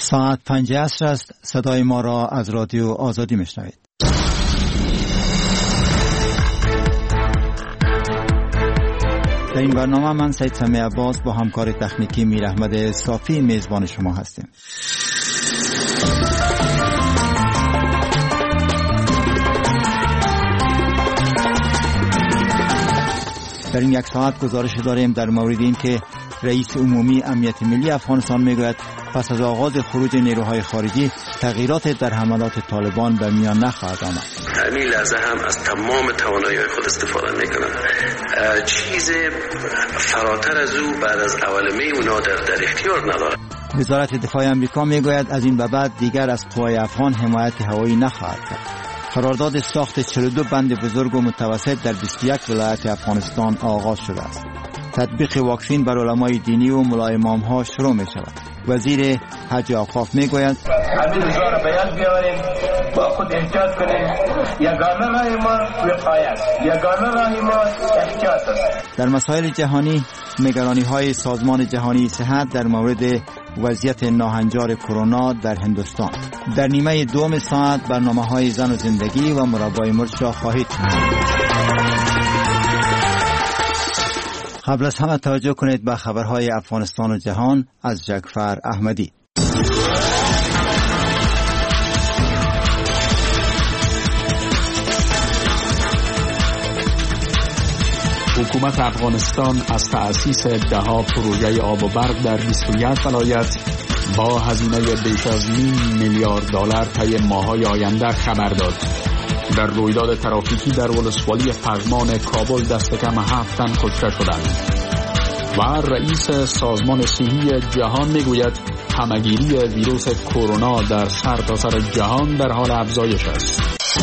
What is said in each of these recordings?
ساعت 5 عصر است. صدای ما را از رادیو آزادی میشنوید. در این برنامه من سید سمیع عباس با همکار تکنیکی میر احمد صافی میزبان شما هستیم. در این یک ساعت گزارش داریم در مورد این که رئیس عمومی امنیت ملی افغانستان میگوید پس از آغاز خروج نیروهای خارجی تغییرات در حملات طالبان به میان نخواهد آمد. همین لحظه هم از تمام توانایی خود استفاده میکنند. چیز فراتر از او بعد از اول می اونا در اختیار ندارد. وزارت دفاع آمریکا میگوید از این به بعد دیگر از قوای افغان حمایت هوایی نخواهد کرد. قرارداد ساخت 42 بند بزرگ و متوسط در 21 ولایت افغانستان آغاز شده است. تطبیق واکسین بر علمای دینی و ملا امام‌ها شروع می شود. وزیر حج اوقاف می گوید همین روزا را بیان بیاوریم، با خود احتیاط کنیم. یگانه راه ما وقایه است، یگانه راه ما احتیاط است. در مسائل جهانی، نگرانی‌های سازمان جهانی صحت در مورد وضعیت ناهنجار کرونا در هندوستان. در نیمه دوم ساعت برنامه‌های زن و زندگی و مربای مرچ را خواهید شنید. قبل از همه توجه کنید به خبرهای افغانستان و جهان از جعفر احمدی. حکومت افغانستان از تأسیس ده‌ها پروژه آب و برق در 21 ولایت با هزینه بیش از $1 میلیارد طی ماه‌های آینده خبر داد. در رویداد ترافیکی در ولسوالی پغمان کابل دست کم 7 تن کشته شدند. و رئیس سازمان صحی جهان میگوید همه‌گیری ویروس کرونا در سرتاسر جهان در حال افزایش است.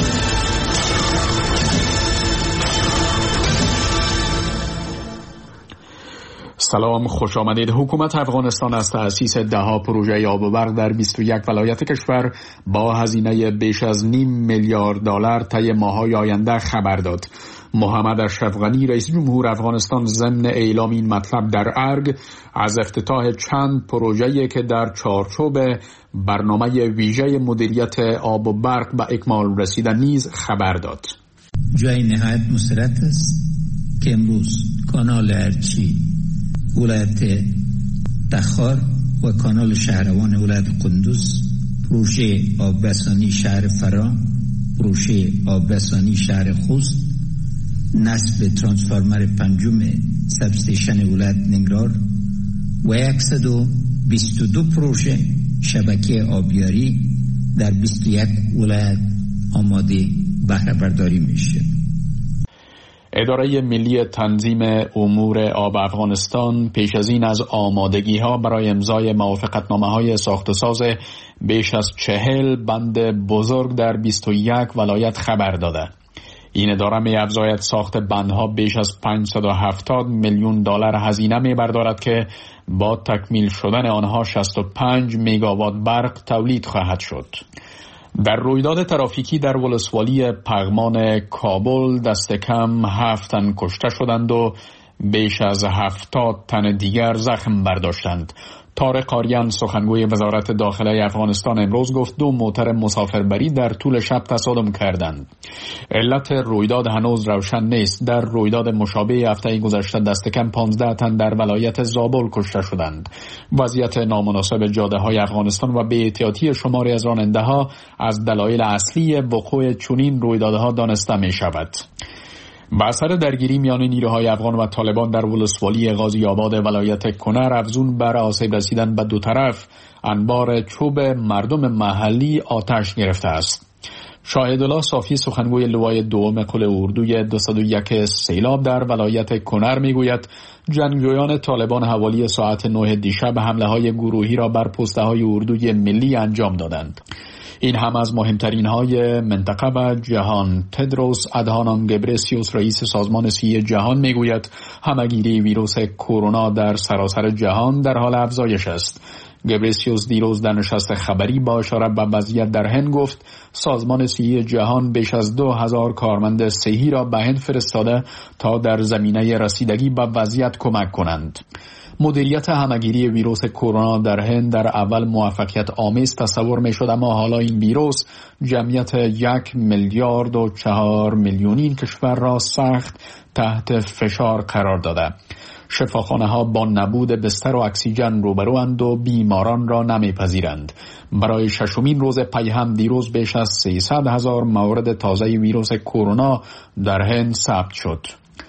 سلام، خوش آمدید. حکومت افغانستان از تأسیس ده‌ها پروژه آب و برق در 21 ولایت کشور با هزینه بیش از $0.5 میلیارد طی ماه‌های آینده خبر داد. محمد اشرف غنی رئیس جمهور افغانستان ضمن اعلام این مطلب در ارگ از افتتاح چند پروژه‌ای که در چارچوب برنامه ویژه مدیریت آب و برق به اکمال رسیدن نیز خبر داد. جای نهایت مسرت است که امروز کانال ارچی ولایت تخار و کانال شهروان ولایت قندوز، پروژه آبرسانی شهر فرا، پروژه آبرسانی شهر خوست، نصب ترانسفورمر پنجم سبستیشن ولایت ننگرهار و 122 پروژه شبکه آبیاری در 21 ولایت آماده بهره برداری میشه. اداره ملی تنظیم امور آب افغانستان پیش از این از آمادگی‌ها برای امضای موافقتنامه‌های ساخت و ساز بیش از 40 بند بزرگ در 21 ولایت خبر داده. این اداره می‌افزاید ساخت بندها بیش از $570 میلیون هزینه می‌بردارد که با تکمیل شدن آنها 65 میگاوات برق تولید خواهد شد. در رویداد ترافیکی در ولسوالی پغمان کابل دست کم 7 تن کشته شدند و بیش از 70 تن دیگر زخم برداشتند. طارق آریان سخنگوی وزارت داخله افغانستان امروز گفت 2 موتر مسافربری در طول شب تصادم کردند. علت رویداد هنوز روشن نیست. در رویداد مشابه هفته گذشته دست کم 15 تن در ولایت زابل کشته شدند. وضعیت نامناسب جاده‌های افغانستان و بی‌احتیاطی شماری از راننده‌ها از دلایل اصلی وقوع چنین رویدادها دانسته می‌شود. با اثر درگیری میان نیروهای افغان و طالبان در ولسوالی غازی آباد ولایت کنر افزون بر آسیب رسیدن به دو طرف، انبار چوب مردم محلی آتش گرفته است. شاهدالله صافی سخنگوی لوای دوم قل اردوی 201 سیلاب در ولایت کنر میگوید جنگجویان طالبان حوالی ساعت 9 دیشب حمله‌های گروهی را بر پسته‌های اردوی ملی انجام دادند. این هم از مهمترین های منطقه و جهان. تدروس ادهانم گبرسیوس رئیس سازمان صحی جهان میگوید همه‌گیری ویروس کرونا در سراسر جهان در حال افزایش است. گبرسیوس دیروز در نشست خبری با اشاره به وضعیت در هند گفت سازمان صحی جهان بیش از 2000 کارمند صحی را به هند فرستاده تا در زمینه رسیدگی به وضعیت کمک کنند. مدیریت همگیری ویروس کرونا در هند در اول موفقیت آمیز تصور می شد، اما حالا این ویروس جمعیت 1.4 میلیارد این کشور را سخت تحت فشار قرار داده. شفاخانه ها با نبود بستر و اکسیژن روبروند و بیماران را نمیپذیرند. برای ششمین روز پی هم دیروز بیش از 300,000 مورد تازه ویروس کرونا در هند ثبت شد.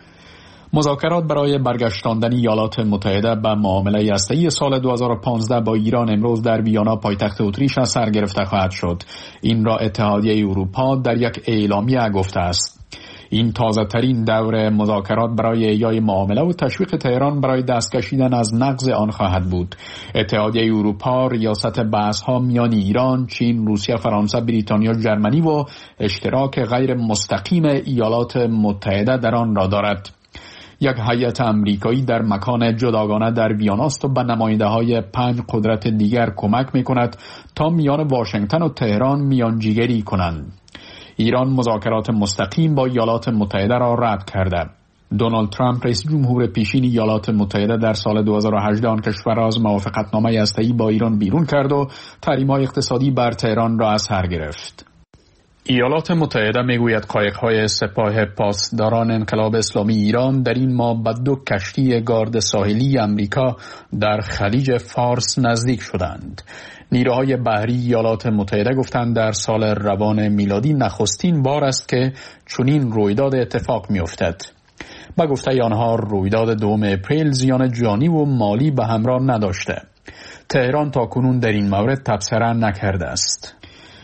مذاکرات برای برگشتاندن ایالات متحده به معامله هسته‌ای سال 2015 با ایران امروز در ویانا پایتخت اتریش سر گرفته خواهد شد. این را اتحادیه اروپا در یک اعلامیه گفته است. این تازه ترین دور مذاکرات برای احیای معامله و تشویق تهران برای دست کشیدن از نقض آن خواهد بود. اتحادیه اروپا ریاست بحث‌ها میان ایران، چین، روسیه، فرانسه، بریتانیا، ژرمنی و اشتراک غیر مستقیم ایالات متحده در آن را دارد. یک هیئت امریکایی در مکان جداگانه در ویانا است و به نماینده‌های 5 قدرت دیگر کمک می‌کند تا میان واشنگتن و تهران میانجیگری کنند. ایران مذاکرات مستقیم با ایالات متحده را رد کرده. دونالد ترامپ رئیس جمهور پیشین ایالات متحده در سال 2018 آن کشور از موافقتنامه هسته‌ای با ایران بیرون کرد و تحریم‌های اقتصادی بر تهران را از سر گرفت. ایالات متحده میگوید قایق‌های سپاه پاسداران انقلاب اسلامی ایران در این ماه به 2 کشتی گارد ساحلی امریکا در خلیج فارس نزدیک شدند. نیروهای بحری ایالات متحده گفتند در سال روان میلادی نخستین بار است که چنین رویداد اتفاق می‌افتد. با گفته آنها رویداد 2 اپریل زیان جانی و مالی به همراه نداشته. تهران تاکنون در این مورد تبصره نکرده است.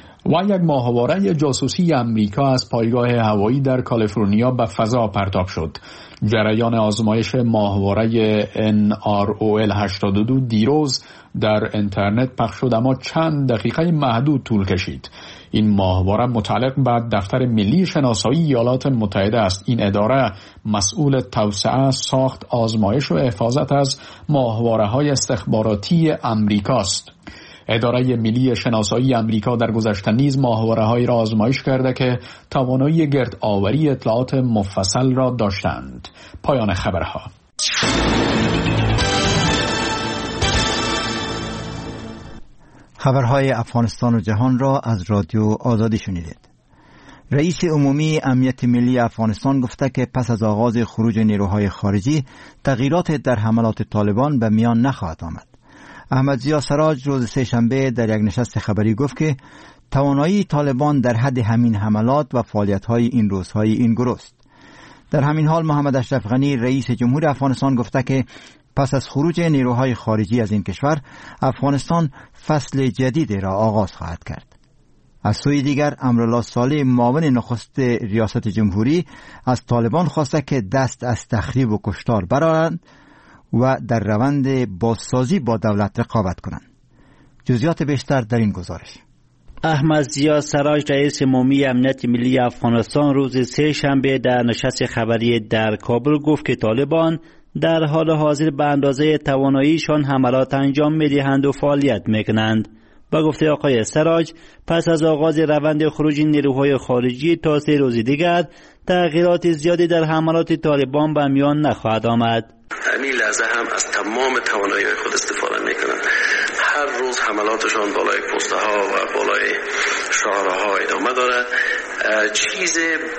و یک ماهواره جاسوسی امریکا از پایگاه هوایی در کالیفرنیا به فضا پرتاب شد. جریان آزمایش ماهواره NROL 82 دیروز در اینترنت پخش شد، اما چند دقیقه محدود طول کشید. این ماهواره متعلق به دفتر ملی شناسایی ایالات متحده است. این اداره مسئول توسعه، ساخت، آزمایش و حفاظت از ماهواره‌های استخباراتی امریکاست. اداره ملی شناسایی امریکا در گذشته نیز ماهواره‌هایی را آزمایش کرده که توانایی گردآوری اطلاعات مفصل را داشتند. پایان خبرها. خبرهای افغانستان و جهان را از رادیو آزادی شنیدید. رئیس عمومی امنیت ملی افغانستان گفته که پس از آغاز خروج نیروهای خارجی تغییرات در حملات طالبان به میان نخواهد آمد. احمد ضیا سراج روز سه‌شنبه در یک نشست خبری گفت که توانایی طالبان در حد همین حملات و فعالیت‌های این روزهای این گروه است. در همین حال محمد اشرف غنی رئیس جمهور افغانستان گفته که پس از خروج نیروهای خارجی از این کشور افغانستان فصل جدید را آغاز خواهد کرد. از سوی دیگر امرالله صالح معاون نخست ریاست جمهوری از طالبان خواسته که دست از تخریب و کشتار برآورند و در روند بازسازی با دولت رقابت کنند. جزئیات بیشتر در این گزارش. احمد ضیا سراج رئیس عمومی امنیت ملی افغانستان روز سه‌شنبه در نشست خبری در کابل گفت که طالبان در حال حاضر به اندازه تواناییشان حملات انجام می‌دهند و فعالیت می‌کنند. با گفته آقای سراج پس از آغاز روند خروج نیروهای خارجی تا 3 روز دیگر تغییرات زیادی در حملات طالبان به میان نخواهد آمد. همین لحظه هم از تمام توانایی خود استفاده میکنند. هر روز حملاتشان بالای پسته ها و بالای شهرها ادامه دارد. چیز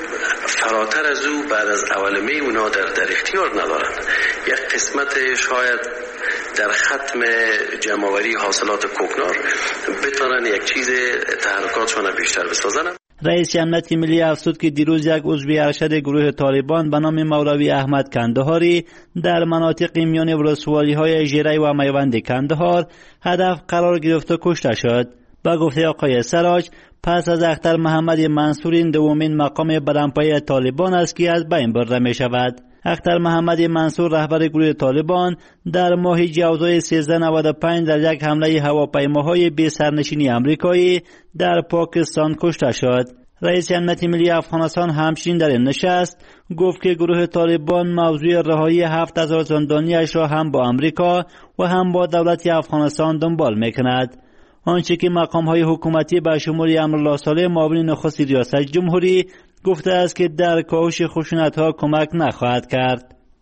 فراتر از او بعد از اولمه اونا در اختیار ندارند. یک قسمت شاید در ختم جمع‌آوری حاصلات کوکنار بتونن یک چیز تحرکاتشان بیشتر بسازن. رئیس امنیت ملی افزود که دیروز یک عضو ارشد گروه طالبان به نام مولوی احمد کندهاری در مناطق میان ولسوالی‌های ژیره و میوند کندهار هدف قرار گرفت و کشته شد. با گفته آقای سراج پس از اختر محمد منصور این دومین مقام بلندپایه طالبان است که از بین برده می شود. اختر محمد منصور رهبر گروه طالبان در ماه جوزای 1395 در یک حمله هواپیماهای بی سرنشینی آمریکایی در پاکستان کشته شد. رئیس امنیت ملی افغانستان همچنین در این نشست گفت که گروه طالبان موضوع رهایی 7000 زندانیش را هم با آمریکا و هم با دولت افغانستان دنبال میکند. آنچه که مقام‌های حکومتی به شمول امرالله صالح معاون نخست ریاست جمهوری گفته است که در کاهش خشونت‌ها کمک نخواهد کرد.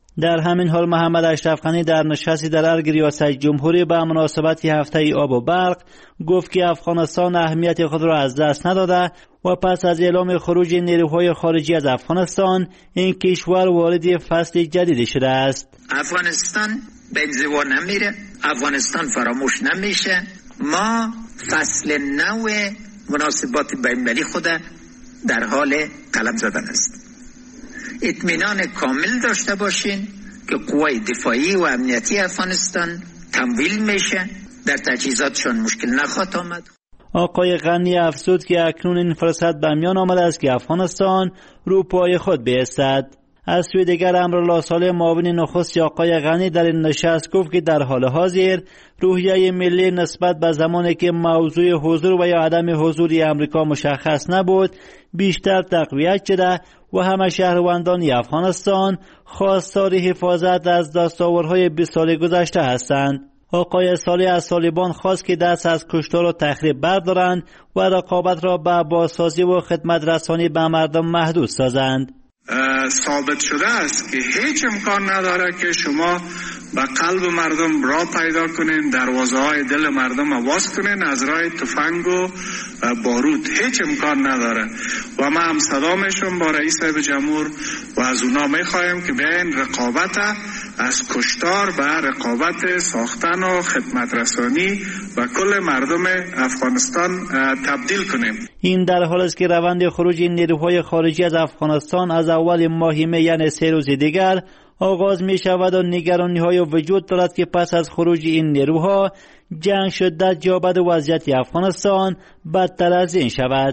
در همین حال محمد اشرف غنی در نشستی در ارگ ریاست جمهوری به مناسبت هفته آب و برق گفت که افغانستان اهمیت خود را از دست نداده و پس از اعلام خروج نیروهای خارجی از افغانستان این کشور وارد فصل جدیدی شده است. افغانستان به انزوا نمیره، افغانستان فراموش نمیشه. ما فصل نو مناسبات بین‌المللی خود در حال قلم زدن است. اطمینان کامل داشته باشین که قوای دفاعی و امنیتی افغانستان تمویل میشه، در تجهیزاتشون مشکل نخواهد آمد. آقای غنی افزود که اکنون این فرصت به میان آمده است که افغانستان رو پای خود بایستد. از سوی دیگر امرالله صالح معاون نخست آقای غنی در این نشست گفت که در حال حاضر روحیه ملی نسبت به زمانی که موضوع حضور و یا عدم حضور امریکا مشخص نبود بیشتر تقویت شده و همه شهروندان افغانستان خواستار حفاظت از دستاوردهای 20 سال گذشته هستند. آقای صالح از طالبان خواست که دست از کشتار و تخریب بردارند و رقابت را به بازسازی و خدمت رسانی به مردم محدود سازند. ثابت شده است که هیچ امکان نداره که شما به قلب مردم راه پیدا کنین، دروازه های دل مردم باز کنین از راه تفنگ و بارود. هیچ امکان نداره و ما هم صدا میشم با رئیس جمهور و از اونا میخوایم که بیاین رقابت از کشتار به رقابت ساختن و خدمت رسانی و کل مردم افغانستان تبدیل کنیم. این در حال است که روند خروج نیروهای خارجی از افغانستان از اول ماه می یعنی 3 روز دیگر آغاز می شود و نگرانی‌های وجود دارد که پس از خروج این نیروها جنگ شدت یابد و وضعیت افغانستان بدتر از این شود.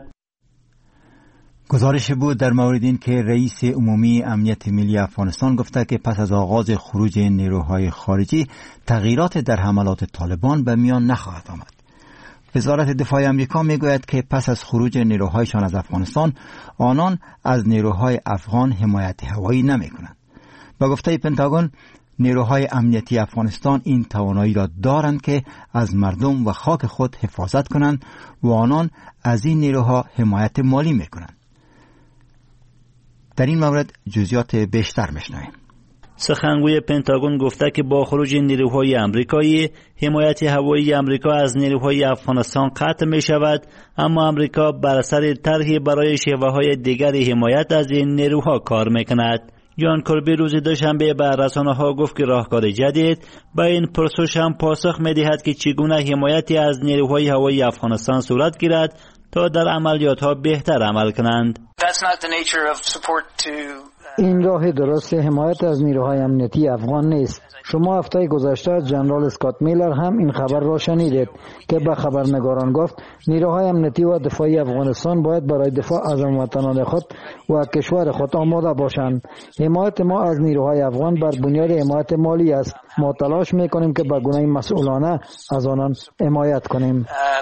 گزارش بود در مورد این که رئیس عمومی امنیت ملی افغانستان گفته که پس از آغاز خروج نیروهای خارجی تغییرات در حملات طالبان به میان نخواهد آمد. وزارت دفاع آمریکا میگوید که پس از خروج نیروهایشان از افغانستان آنان از نیروهای افغان حمایت هوایی نمی‌کنند. با گفته پنتاگون نیروهای امنیتی افغانستان این توانایی را دارند که از مردم و خاک خود حفاظت کنند و آنان از این نیروها حمایت مالی می‌کنند. در این مورد جزئیات بیشتر میشنویم. سخنگوی پنتاگون گفته که با خروج نیروهای آمریکایی حمایت هوایی آمریکا از نیروهای افغانستان قطع می شود، اما آمریکا بر اثر طرحی برای شیوه‌های دیگری حمایت از این نیروها کار میکند. جان کربی روز دوشنبه به رسانه‌ها گفت که راهکار جدید به این پرسش هم پاسخ می‌دهد که چگونه حمایتی از نیروهای هوایی افغانستان صورت گیرد تا در عملیات‌ها بهتر عمل کنند. این راه درست حمایت از نیروهای امنیتی افغان نیست. شما هفته گذشته جنرال اسکات میلر هم این خبر را شنیدید که به خبرنگاران گفت نیروهای امنیتی و دفاعی افغانستان باید برای دفاع از هموطنان خود و کشور خود آماده باشند. حمایت ما از نیروهای افغان بر بنیاد حمایت مالی است. ما تلاش میکنیم که به گونه مسئولانه از آنان حمایت کنیم.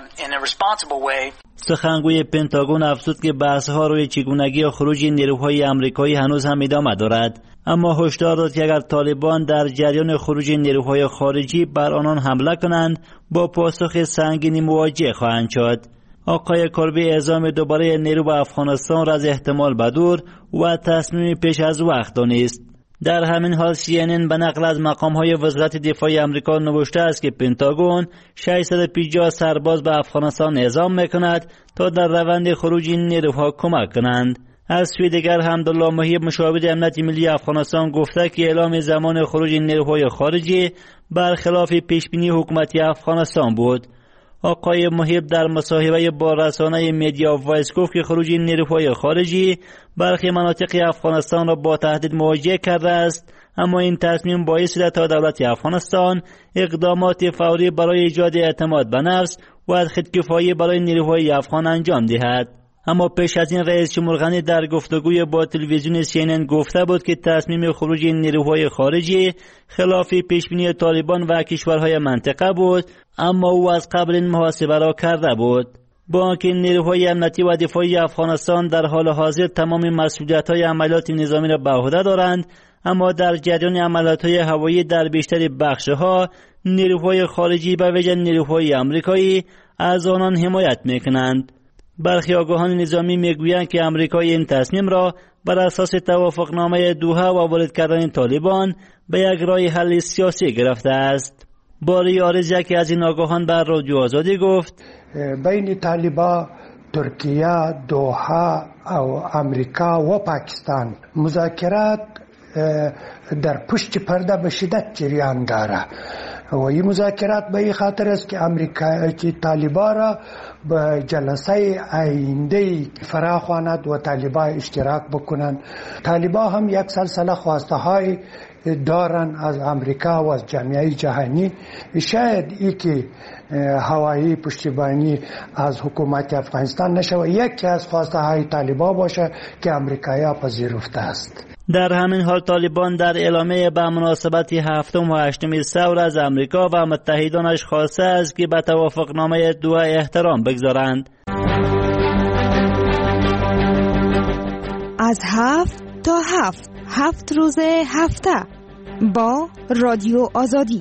سخنگوی پنتاگون افزود که بحث‌ها روی چگونگی خروج نیروهای آمریکایی هنوز هم ادامه دارد، اما هشدار داد که اگر طالبان در جریان خروج نیروهای خارجی بر آنان حمله کنند با پاسخ سنگینی مواجه خواهند شد. آقای کربی اعزام دوباره نیرو به افغانستان را از احتمال بدور و تصمیم پیش از وقت دانست. در همین حال CNN به نقل از مقام‌های وزارت دفاع آمریکا نوشته است که پنتاگون 650 سرباز به افغانستان اعزام می‌کند تا در روند خروج این نیروها کمک کنند. از سوی دیگر حمدالله محیب مشاور امنیت ملی افغانستان گفته که اعلام زمان خروج نیروهای خارجی برخلاف پیشبینی حکومت افغانستان بود. آقای محیب در مصاحبه با رسانه میدیا وایس گفت که خروج نیروهای خارجی برخی مناطق افغانستان را با تهدید مواجه کرده است، اما این تصمیم باعث شده تا دولت افغانستان اقدامات فوری برای ایجاد اعتماد به نفس و از خودکفایی برای نیروهای افغان انجام دهد. اما پیش از این رئیس جمهور غنی در گفتگوی با تلویزیون CNN گفته بود که تصمیم خروج نیروهای خارجی خلاف پیشبینی طالبان و کشورهای منطقه بود، اما او از قبل این محاسبه را کرده بود. با آنکه نیروهای امنیتی و دفاعی افغانستان در حال حاضر تمام مسئولیت‌های عملیات نظامی را به عهده دارند، اما در جریان عملیات‌های هوایی در بیشتر بخش‌ها نیروهای خارجی به ویژه نیروهای آمریکایی از آنان حمایت می‌کنند. برخی آگاهان نظامی میگویند که امریکا این تصمیم را بر اساس توافقنامه دوحه و وارد کردن طالبان به یک راه حل سیاسی گرفته است. باری آرز یکی از این آگاهان بر رادیو آزادی گفت بین طالبان، ترکیه، دوحه او امریکا و پاکستان مذاکرات در پشت پرده به شدت جریان داره و این مذاکرات به این خاطر است که امریکا که طالبان را به جلسه آینده فراخواند و طالبان اشتراک بکنند. طالبان هم یک سلسله خواسته های دارن از امریکا و از جامعه جهانی. شاید ای که هوایی پشتیبانی از حکومت افغانستان نشود یکی از خواسته های طالبان باشه که امریکایی پذیرفته است. در همین حال طالبان در اعلامیه به مناسبت 7 و 8 ثور از امریکا و متحدانش خواسته است که به توافقنامه دوحه احترام بگذارند. از 7 تا 7 روز هفته با رادیو آزادی.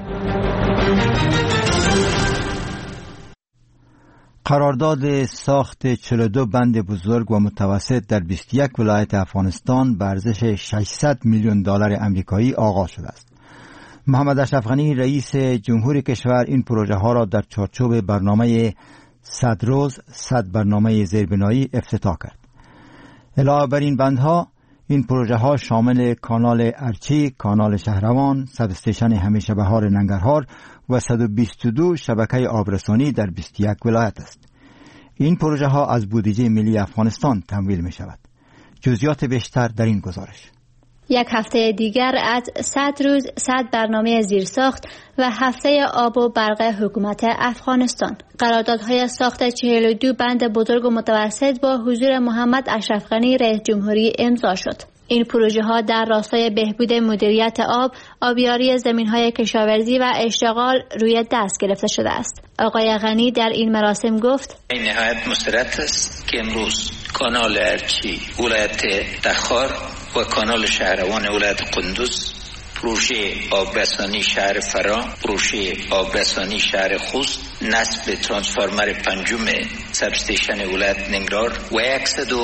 قرارداد ساخت 42 بند بزرگ و متوسط در 21 ولایت افغانستان به ارزش 600 میلیون دلار آمریکایی آغاز شده است. محمد اشرف غنی رئیس جمهور کشور این پروژه ها را در چارچوب برنامه 100 روز 100 برنامه زیربنایی افتتاح کرد. علاوه بر این بندها، این پروژه ها شامل کانال ارچی، کانال شهروان، سب استیشن همیشه بهار ننگرهار و 122 شبکه آبرسانی در 21 ولایت است. این پروژه ها از بودجه ملی افغانستان تمویل می شود. جزئیات بیشتر در این گزارش. یک هفته دیگر از 100 روز 100 برنامه زیرساخت و هفته آب و برق حکومت افغانستان. قراردادهای ساخت 42 بند بزرگ و متوسط با حضور محمد اشرف غنی رئیس جمهوری امضا شد. این پروژه ها در راستای بهبود مدیریت آب، آبیاری زمین‌های کشاورزی و اشتغال روی دست گرفته شده است. آقای غنی در این مراسم گفت: این نهایت مسرت است که امروز کانال ارچی ولایت تخار و کانال شهروان ولایت قندوز، پروژه آبرسانی شهر فرا، پروژه آبرسانی شهر خوست، نصب ترانسفورمر پنجم سب استیشن ولایت ننگرهار و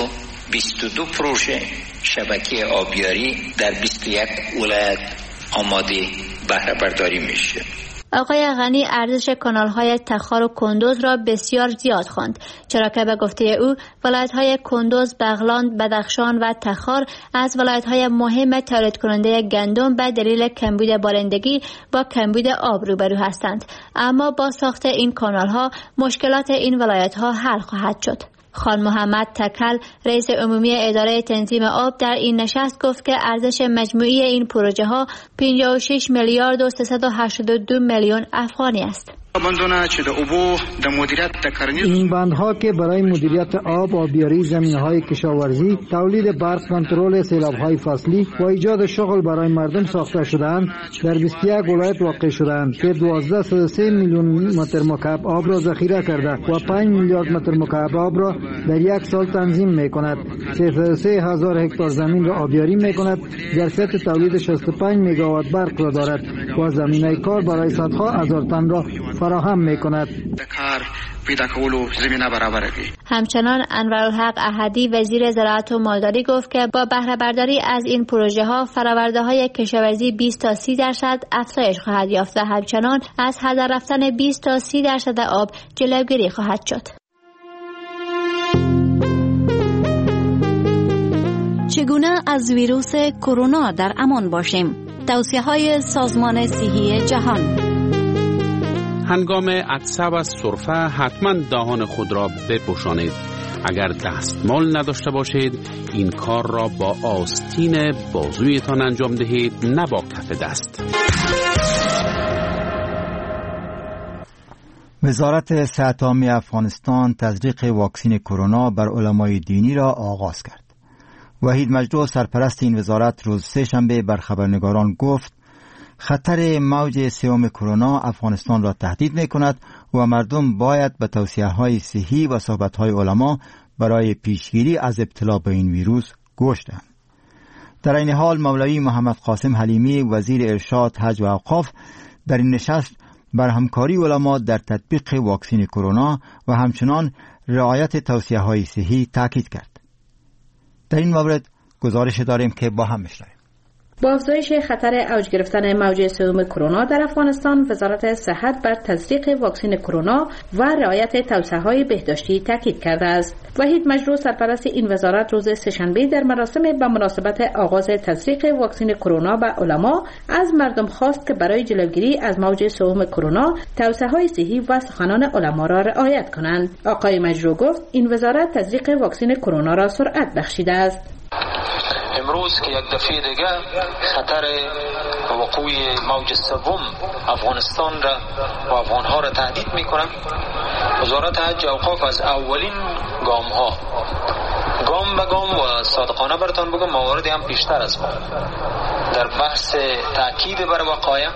122 پروژه شبکه آبیاری در 21 ولایت آماده بهره برداری میشه. آقای غنی ارزش کانال‌های تخار و کندوز را بسیار زیاد خواند، چرا که به گفته او ولایت‌های کندوز، بغلان، بدخشان و تخار از ولایت‌های مهم تولید کننده گندم به دلیل کمبود بارندگی با کمبود آب روبرو هستند، اما با ساخت این کانال‌ها مشکلات این ولایت‌ها حل خواهد شد. خان محمد تکل رئیس عمومی اداره تنظیم آب در این نشست گفت که ارزش مجموعی این پروژه ها 56 میلیارد و 382 میلیون افغانی است. این بندها که برای مدیریت آب، آبیاری زمینهای کشاورزی، تولید برق، کنترل سیلاب‌های فصلی و ایجاد شغل برای مردم ساخته شده‌اند، در 21 ولایت واقع شده‌اند که 12.3 میلیون متر مکعب آب را ذخیره کرده و 5 میلیارد متر مکعب آب را در یک سال تنظیم می‌کند. 33,000 هکتار زمین را آبیاری می‌کند، ظرفیت تولید 65 میگاوات برق را دارد و زمینه کار برای صدها هزار تن را فراهم می‌کند. همچنان انورالحق احدی وزیر زراعت و مالداری گفت که با بهره برداری از این پروژه ها فرآورده‌های کشاورزی 20 تا 30% افزایش خواهد یافت و همچنان از هدر رفتن 20 تا 30% آب جلوگیری خواهد شد. چگونه از ویروس کرونا در امان باشیم؟ توصیه‌های سازمان صحی جهان. هنگام عطسه و سرفه حتما دهان خود را بپوشانید. اگر دستمال نداشته باشید این کار را با آستین بازویتان انجام دهید، نه با کف دست. وزارت صحت عامه افغانستان تزریق واکسن کرونا بر علمای دینی را آغاز کرد. وحید مجدو سرپرست این وزارت روز سه‌شنبه بر خبرنگاران گفت خطر موج سوم کرونا افغانستان را تهدید می‌کند و مردم باید به توصیه‌های صحی و صحبت‌های علما برای پیشگیری از ابتلا به این ویروس گوش دهند. در این حال مولوی محمد قاسم حلیمی وزیر ارشاد، حج و اوقاف در این نشست بر همکاری علما در تطبیق واکسن کرونا و همچنان رعایت توصیه‌های صحی تاکید کرد. در این مورد گزارش داریم که با هم بشنویم. با افزایش خطر اوج گرفتن موج سوم کرونا در افغانستان، وزارت صحت بر تزریق واکسن کرونا و رعایت توصیه‌های بهداشتی تاکید کرده است. وحید مجروح، سرپرست این وزارت، روز سه‌شنبه در مراسم به مناسبت آغاز تزریق واکسن کرونا به علما از مردم خواست که برای جلوگیری از موج سوم کرونا توصیه‌های صحی و سخنان علما را رعایت کنند. آقای مجروح گفت این وزارت تزریق واکسن کرونا را سرعت بخشیده است. امروز که یک دفعه دیگه خطر وقوع موج سوم افغانستان را و افغانها را تهدید میکنه، وزارت حج اوقاف از اولین گام به گام و صادقانه براتون بگم مواردی هم پیشتر از ما در بحث تاکید بر وقایع،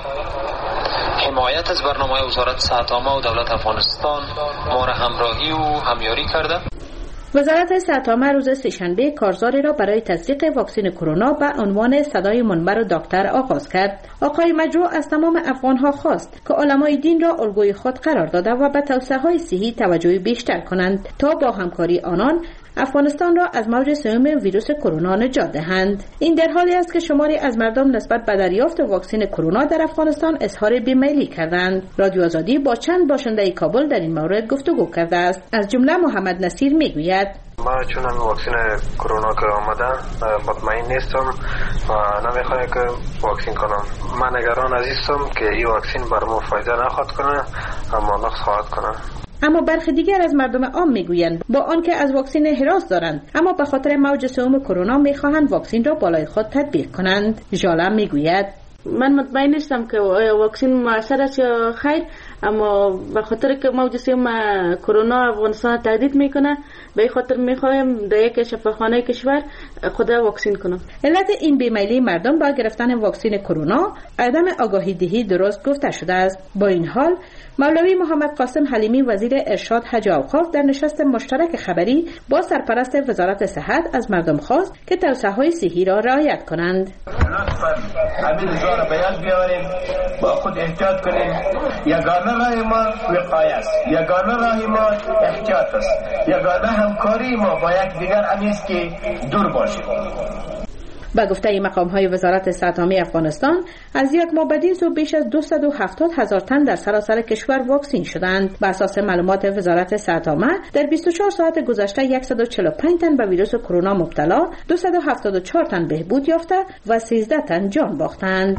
حمایت از برنامه وزارت صحت عامه و دولت افغانستان ما را همراهی و همیاری کرده. وزارت صحت عامه روز سه‌شنبه کارزاری را برای تزریق واکسن کرونا به عنوان صدای منبر دکتر آغاز کرد. آقای مجروح از تمام افغانها خواست که علمای دین را الگوی خود قرار داده و به توصیه‌های صحی توجه بیشتر کنند تا با همکاری آنان افغانستان را از موج سوم ویروس کرونا نجات دهند. این در حالی است که شماری از مردم نسبت به دریافت واکسن کرونا در افغانستان اظهار بیمیلی کردند. رادیو آزادی با چند باشنده کابل در این مورد گفتگو کرده است. از جمله محمد نصیر میگوید: ما چون واکسن کرونا که آمده مطمئن نیستم و نمیخوام که واکسن کنم. من نگران عزیزم که این واکسن بر ما فایده نخواهد کنه اما نقص خواهد کنه. اما برخی دیگر از مردم عام میگویند با آنکه از واکسن حراس دارند اما به خاطر موج سوم کرونا میخواهند واکسن را بالای خود تطبیق کنند. ژاله میگوید: من مطمئن نیستم که واکسن موثر است یا خیر، اما به خاطر که موج سوم کرونا افغانستان تهدید میکنه به این خاطر میخوایم در یک شفاخانه کشور خود واکسن کنم. علت این بیمیلی مردم با گرفتن واکسن کرونا عدم آگاهی دهی درست گفته شده است. با این حال مولوی محمد قاسم حلیمی وزیر ارشاد حج و اوقاف در نشست مشترک خبری با سرپرست وزارت صحت از مردم خواست که توصیه‌های صحی را رعایت کنند. همین را بیان بیاریم، با خود احتیاط کنیم. یگانه راه ما وقایه است، یگانه راه ما احتیاط است، یگانه همکاری ما با یکدیگر است که دور باشیم. با گفته مقام‌های وزارت صحت عامه افغانستان از یک ماه بدین سو بیش از 270,000 تن در سراسر کشور واکسین شدند. بر اساس معلومات وزارت صحت عامه در 24 ساعت گذشته 145 تن به ویروس کرونا مبتلا، 274 تن بهبود یافته و 13 تن جان باختند.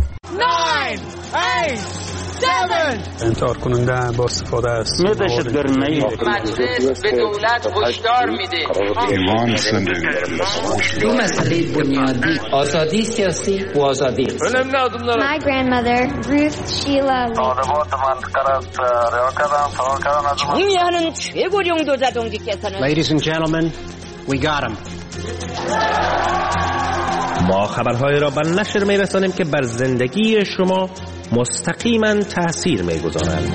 9 8 7 انتحار کننده با استفاده از مجلس به دولت هشدار میده دو مسئله بنیادی، آزادی سیاسی و آزادی. My grandmother, Ruth Sheila Lee. 중요한 최고령 도자동지께서는 Ladies and gentlemen, we got him. ما خبرهای را به نشر می‌رسانیم که بر زندگی شما مستقیما تأثیر می‌گذارند.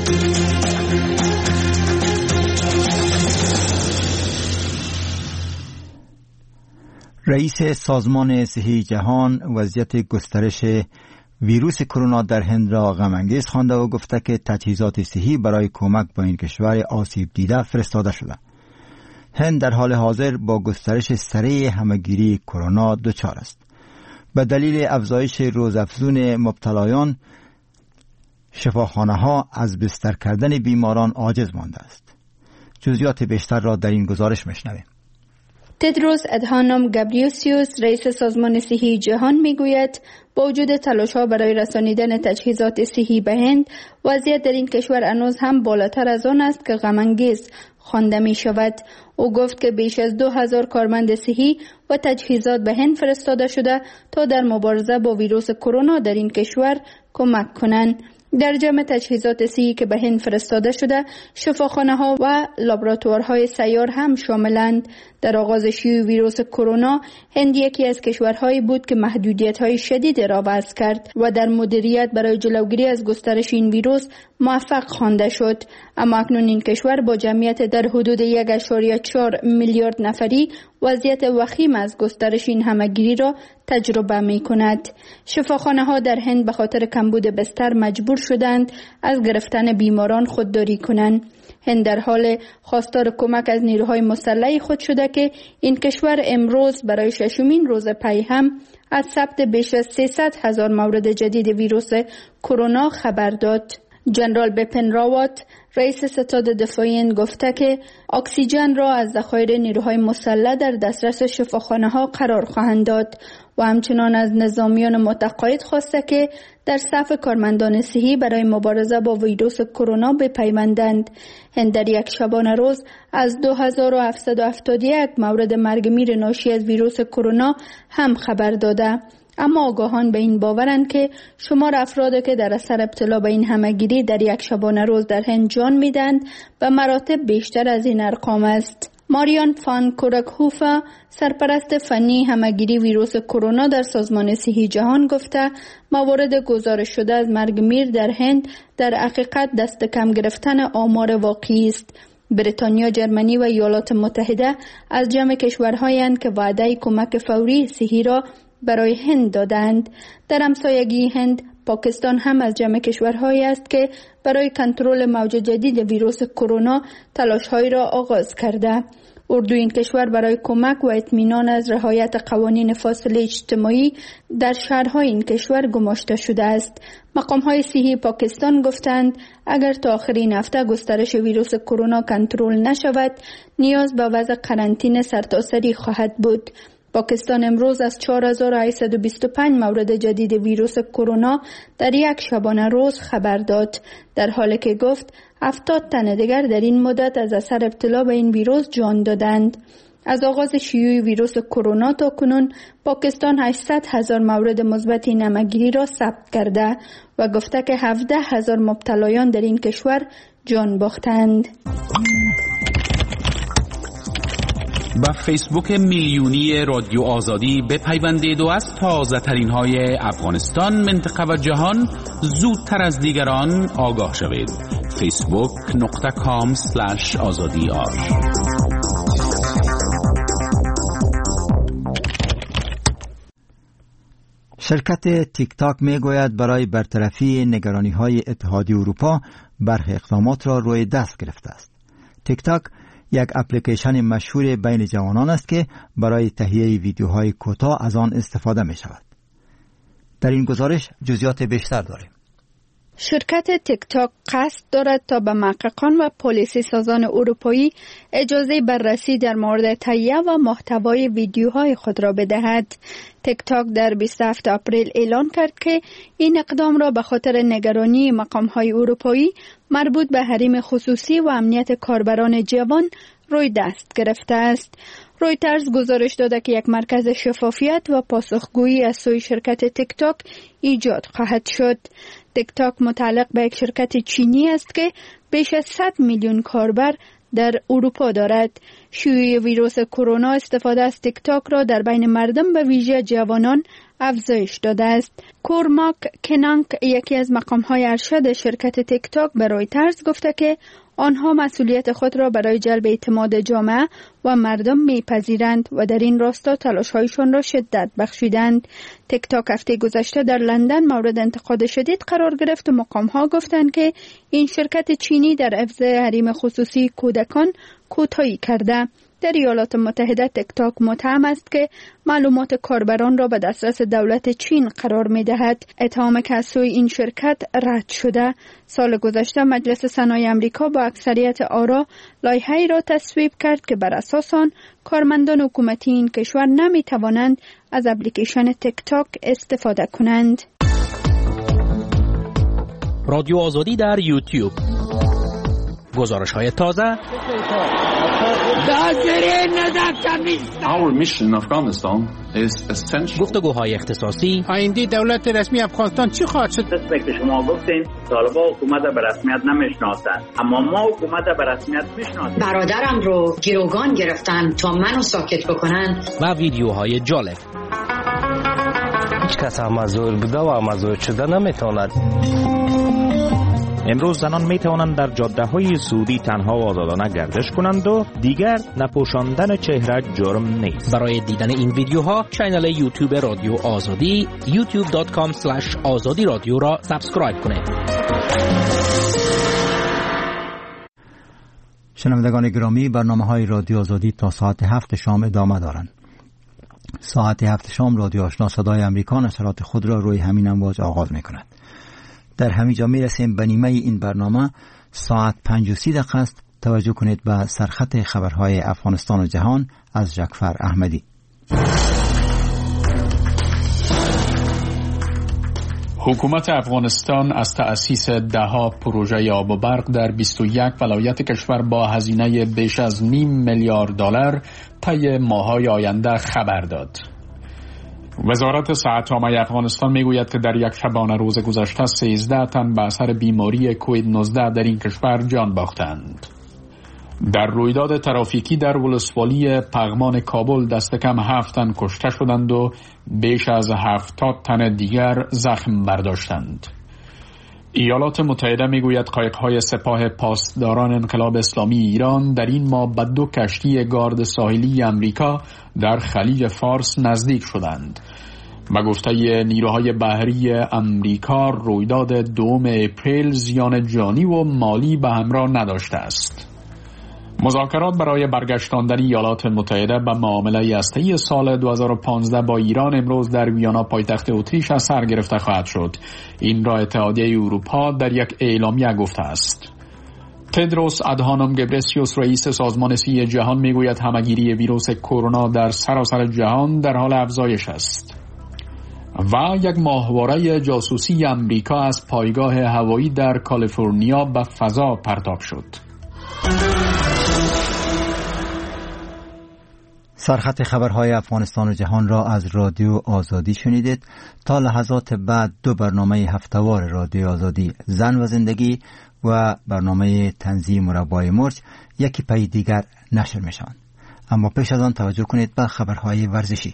رئیس سازمان صحی جهان وضعیت گسترش ویروس کرونا در هند را غم‌انگیز خوانده و گفته که تجهیزات صحی برای کمک به این کشور آسیب دیده فرستاده شده. هند در حال حاضر با گسترش سریع همه‌گیری کرونا دچار است. به دلیل افزایش روزافزون مبتلایان، شفاخانه‌ها از بستر کردن بیماران عاجز مانده است. جزئیات بیشتر را در این گزارش میشنویم. تدروس ادهانوم گابریوسیوس، رئیس سازمان صحی جهان میگوید با وجود تلاش‌ها برای رسانیدن تجهیزات صحی به هند، وضعیت در این کشور هنوز هم بالاتر از آن است که غم‌انگیز خوانده می شود. او گفت که بیش از 2000 کارمند صحی و تجهیزات به هند فرستاده شده تا در مبارزه با ویروس کرونا در این کشور کمک کنند. در جمع تجهیزات صحی که به هند فرستاده شده، شفاخانه‌ها و لابراتوارهای سیار هم شاملند. در آغاز شیوع ویروس کرونا، هند یکی از کشورهایی بود که محدودیت‌های شدید را وضع کرد و در مدیریت برای جلوگیری از گسترش این ویروس موفق خوانده شد. اما اکنون این کشور با جمعیت در حدود 1.4 میلیارد نفری وضعیت وخیم از گسترش این همه‌گیری را تجربه می کند. شفاخانه ها در هند به خاطر کمبود بستر مجبور شدند از گرفتن بیماران خودداری کنند. هند در حال خواستار کمک از نیروهای مسلح خود شده که این کشور امروز برای ششمین روز پی هم از ثبت بیش از 300,000 مورد جدید ویروس کرونا خبر داد. جنرال بپن راوت رئیس ستاد دفاعی هند گفته که اکسیژن را از ذخایر نیروهای مسلح در دسترس شفاخانه ها قرار خواهند داد و همچنان از نظامیان متقاعد خواسته که در صف کارمندان صحی برای مبارزه با ویروس کرونا بپیوندند. هند در یک شبانه روز از 2771 مورد مرگ میر ناشی از ویروس کرونا هم خبر داده. اما آگاهان به این باورند که شمار افرادی که در اثر ابتلا به این همهگیری در یک شبانه روز در هند جان میدند به مراتب بیشتر از این ارقام است. ماریان فان کورکهوفا سرپرست فنی همهگیری ویروس کرونا در سازمان صحی جهان گفته موارد گزارش شده از مرگ میر در هند در حقیقت دست کم گرفتن آمار واقعی است. بریتانیا، جرمنی و ایالات متحده از جمع کشورهایی اند که وعده کمک فوری صحی را برای هند دادند. در همسایگی هند، پاکستان هم از جمع کشورهایی است که برای کنترل موج جدید ویروس کرونا تلاش‌هایی را آغاز کرده. اردو این کشور برای کمک و اطمینان از رعایت قوانین فاصله اجتماعی در شهرهای این کشور گماشته شده است. مقام‌های صحی پاکستان گفتند اگر تا آخر این هفته گسترش ویروس کرونا کنترل نشود، نیاز به وضع قرنطینه سرتاسری خواهد بود. پاکستان امروز از 4825 مورد جدید ویروس کرونا در یک شبانه روز خبر داد، در حالی که گفت 70 تن دیگر در این مدت از اثر ابتلا به این ویروس جان دادند. از آغاز شیوع ویروس کرونا تا کنون پاکستان 800,000 مورد مثبت نمگیری را ثبت کرده و گفته که 17,000 مبتلایان در این کشور جان باختند. با فیسبوک میلیونی رادیو آزادی بپیوندید و از تازه ترین های افغانستان، منطقه و جهان زودتر از دیگران آگاه شوید. facebook.com/azadi.ir. شرکت تیک تاک می گوید برای برطرفی نگرانی های اتحادیه اروپا برخی اقدامات را روی دست گرفته است. تیک تاک یک اپلیکیشن مشهور بین جوانان است که برای تهیه ویدیوهای کوتاه از آن استفاده می شود. در این گزارش جزئیات بیشتر داریم. شرکت تیک تاک قصد دارد تا به محققان و پلیسی سازان اروپایی اجازه بررسی در مورد تهیه و محتوای ویدیوهای خود را بدهد. تیک تاک در 27 آپریل اعلان کرد که این اقدام را به خاطر نگرانی مقام‌های اروپایی مربوط به حریم خصوصی و امنیت کاربران جوان روی دست گرفته است. رویترز گزارش داده که یک مرکز شفافیت و پاسخگویی از سوی شرکت تیک تاک ایجاد خواهد شد. تیک تاک متعلق به یک شرکت چینی است که بیش از 100 میلیون کاربر در اروپا دارد. شیوع ویروس کرونا استفاده از تیک تاک را در بین مردم به ویژه جوانان افزایش داده است. کورماک کنانک، یکی از مقام‌های ارشد شرکت تیک تاک، به رویترز گفته که آنها مسئولیت خود را برای جلب اعتماد جامعه و مردم میپذیرند و در این راستا تلاش‌هایشان را شدت بخشیدند. تیک تاک هفته گذشته در لندن مورد انتقاد شدید قرار گرفت و مقام‌ها گفتند که این شرکت چینی در حفظ حریم خصوصی کودکان کوتاهی کرده. در ایالات متحده تیک تاک متهم است که معلومات کاربران را به دسترس دولت چین قرار می دهد. اتهام که از سوی این شرکت رد شده. سال گذشته مجلس سنای امریکا با اکثریت آرا لایحه‌ای را تصویب کرد که بر اساس آن کارمندان حکومتی این کشور نمی توانند از اپلیکیشن تیک تاک استفاده کنند. رادیو آزادی در یوتیوب. گزارش‌های تازه. Our mission in Afghanistan is essential. گفتگوهای اختصاصی. آینده دولت رسمی افغانستان چی خواهد شد؟ که شما گفتین طالبان حکومت به رسمیت نمیشناسند، اما ما حکومت به رسمیت میشناسیم. برادرم رو گروگان گرفتن تا منو ساکت بکنن. و ویدیوهای جالب. هیچ کس مزور بوده و مزور شده نمیتواند. امروز زنان می توانند در جاده‌های سعودی تنها و آزادانه گردش کنند و دیگر نپوشاندن چهره جرم نیست. برای دیدن این ویدیوها کانال یوتیوب رادیو آزادی youtube.com/azadi رادیو را سابسکرایب کنید. شنوندگان گرامی، برنامه‌های رادیو آزادی تا ساعت 7 شام ادامه دارند. ساعت 7 شام رادیو آشنا صدای امریکا نشرات خود را روی همین امواج آغاز می‌کند. در همینجا می‌رسیم به نیمه این برنامه. ساعت 5:30 است. توجه کنید به سرخط خبرهای افغانستان و جهان از جعفر احمدی. حکومت افغانستان از تأسیس ده‌ها پروژه آب و برق در 21 ولایت کشور با هزینه بیش از $0.5 میلیارد طی ماه‌های آینده خبر داد. وزارت صحت عامه افغانستان میگوید که در یک شبانه روز گذشته 13 تن به اثر بیماری کووید 19 در این کشور جان باختند. در رویداد ترافیکی در ولسوالی پغمان کابل دست کم 7 تن کشته شدند و بیش از 70 تن دیگر زخم برداشتند. ایالات متحده میگوید قایق‌های سپاه پاسداران انقلاب اسلامی ایران در این ماه به 2 کشتی گارد ساحلی امریکا در خلیج فارس نزدیک شدند. به گفته نیروهای بحری امریکا رویداد 2 اپریل زیان جانی و مالی به همراه نداشته است. مذاکرات برای برگشتاندن ایالات متحده به معامله هسته‌ای سال 2015 با ایران امروز در ویانا پایتخت اتریش از سر گرفته خواهد شد. این را اتحادیه اروپا در یک اعلامیه گفته است. تدروس ادهانوم گبرسیوس رئیس سازمان صحی جهان میگوید همهگیری ویروس کرونا در سراسر جهان در حال افزایش است. و یک ماهواره جاسوسی امریکا از پایگاه هوایی در کالیفرنیا به فضا پرتاب شد. سرخط خبرهای افغانستان و جهان را از رادیو آزادی شنیدید. تا لحظات بعد 2 برنامه هفته‌وار رادیو آزادی، زن و زندگی و برنامه تنزیه مربای مرج یکی پی دیگر نشر میشوند. اما پیش از آن توجه کنید به خبرهای ورزشی.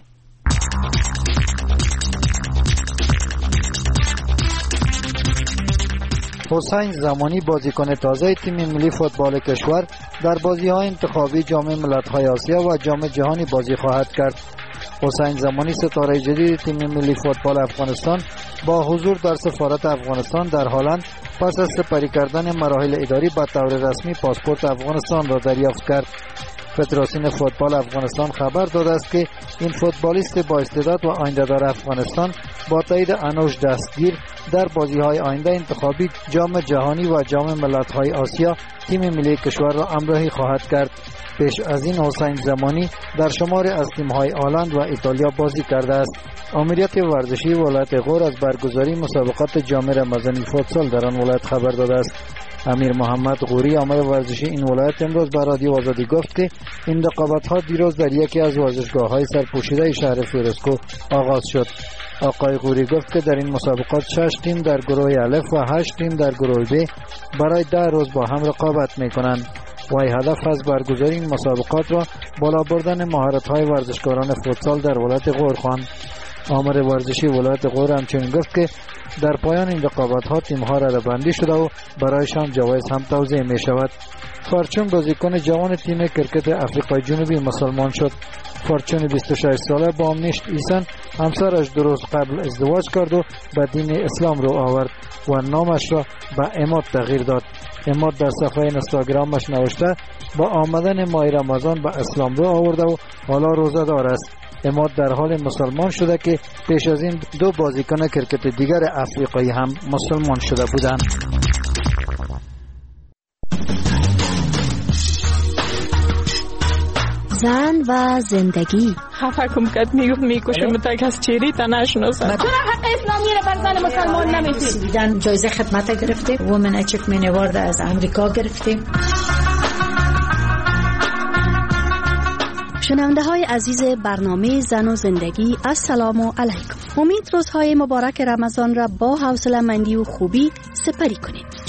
حسین زمانی بازیکن تازه تیم ملی فوتبال کشور در بازی‌های انتخابی جام ملت‌های آسیا و جام جهانی بازی خواهد کرد. حسین زمانی ستاره جدید تیم ملی فوتبال افغانستان با حضور در سفارت افغانستان در هلند پس از سپری کردن مراحل اداری به طور رسمی پاسپورت افغانستان را دریافت کرد. فدراسیون فوتبال افغانستان خبر داده است که این فوتبالیست با استعداد و آینده‌دار افغانستان با تایید انوش دستگیر در بازی‌های آینده انتخابی جام جهانی و جام ملت‌های آسیا تیم ملی کشور را همراهی خواهد کرد. پیش از این حسین زمانی در شمار از تیم‌های هلند و ایتالیا بازی کرده است. آمریت ورزشی ولایت غور از برگزاری مسابقات جام رمضانی فوتسال در آن ولایت خبر داده است. امیر محمد غوری آمر ورزشی این ولایت امروز به رادیو آزادی گفت که این رقابت‌ها دیروز در یکی از ورزشگاه‌های سرپوشیده شهر فیروزکو آغاز شد. آقای غوری گفت که در این مسابقات 6 تیم در گروه الف و 8 تیم در گروه ب برای 10 روز با هم رقابت می‌کنند. وی هدف از برگزاری این مسابقات را بالا بردن مهارت‌های ورزشکاران فوتسال در ولایت غور خواند. آمر ورزشی ولایت غور همچنین گفت که در پایان این رقابت‌ها تیم‌ها رده‌بندی شده و برایشان جوایز هم توزیع می‌شود. فارچون بازیکن جوان تیم کرکت آفریقای جنوبی مسلمان شد. فارچون 26 ساله با امنیشت ایسن همسرش 2 روز قبل ازدواج کرد و به دین اسلام رو آورد و نامش را به اماد تغییر داد. اماد در صفحه اینستاگرامش نوشته با آمدن ماه رمضان به اسلام رو آورده و حالا روزه دار است. اماد در حال مسلمان شده که پیش از این 2 بازیکن کرکت دیگر افریقایی هم مسلمان شده بودند. زن و زندگی. خفه کم کد میکشه متک از چیری تا نشناسن. چرا حق اسلامی را بر زن مسلمان نمیتیم؟ دیدن جایزه خدمت گرفتیم. وومن اچیومنت اوارد از امریکا گرفتیم. شنونده های عزیز برنامه زن و زندگی، السلام علیکم. امید روزهای مبارک رمضان را با حوصله‌مندی و خوبی سپری کنید.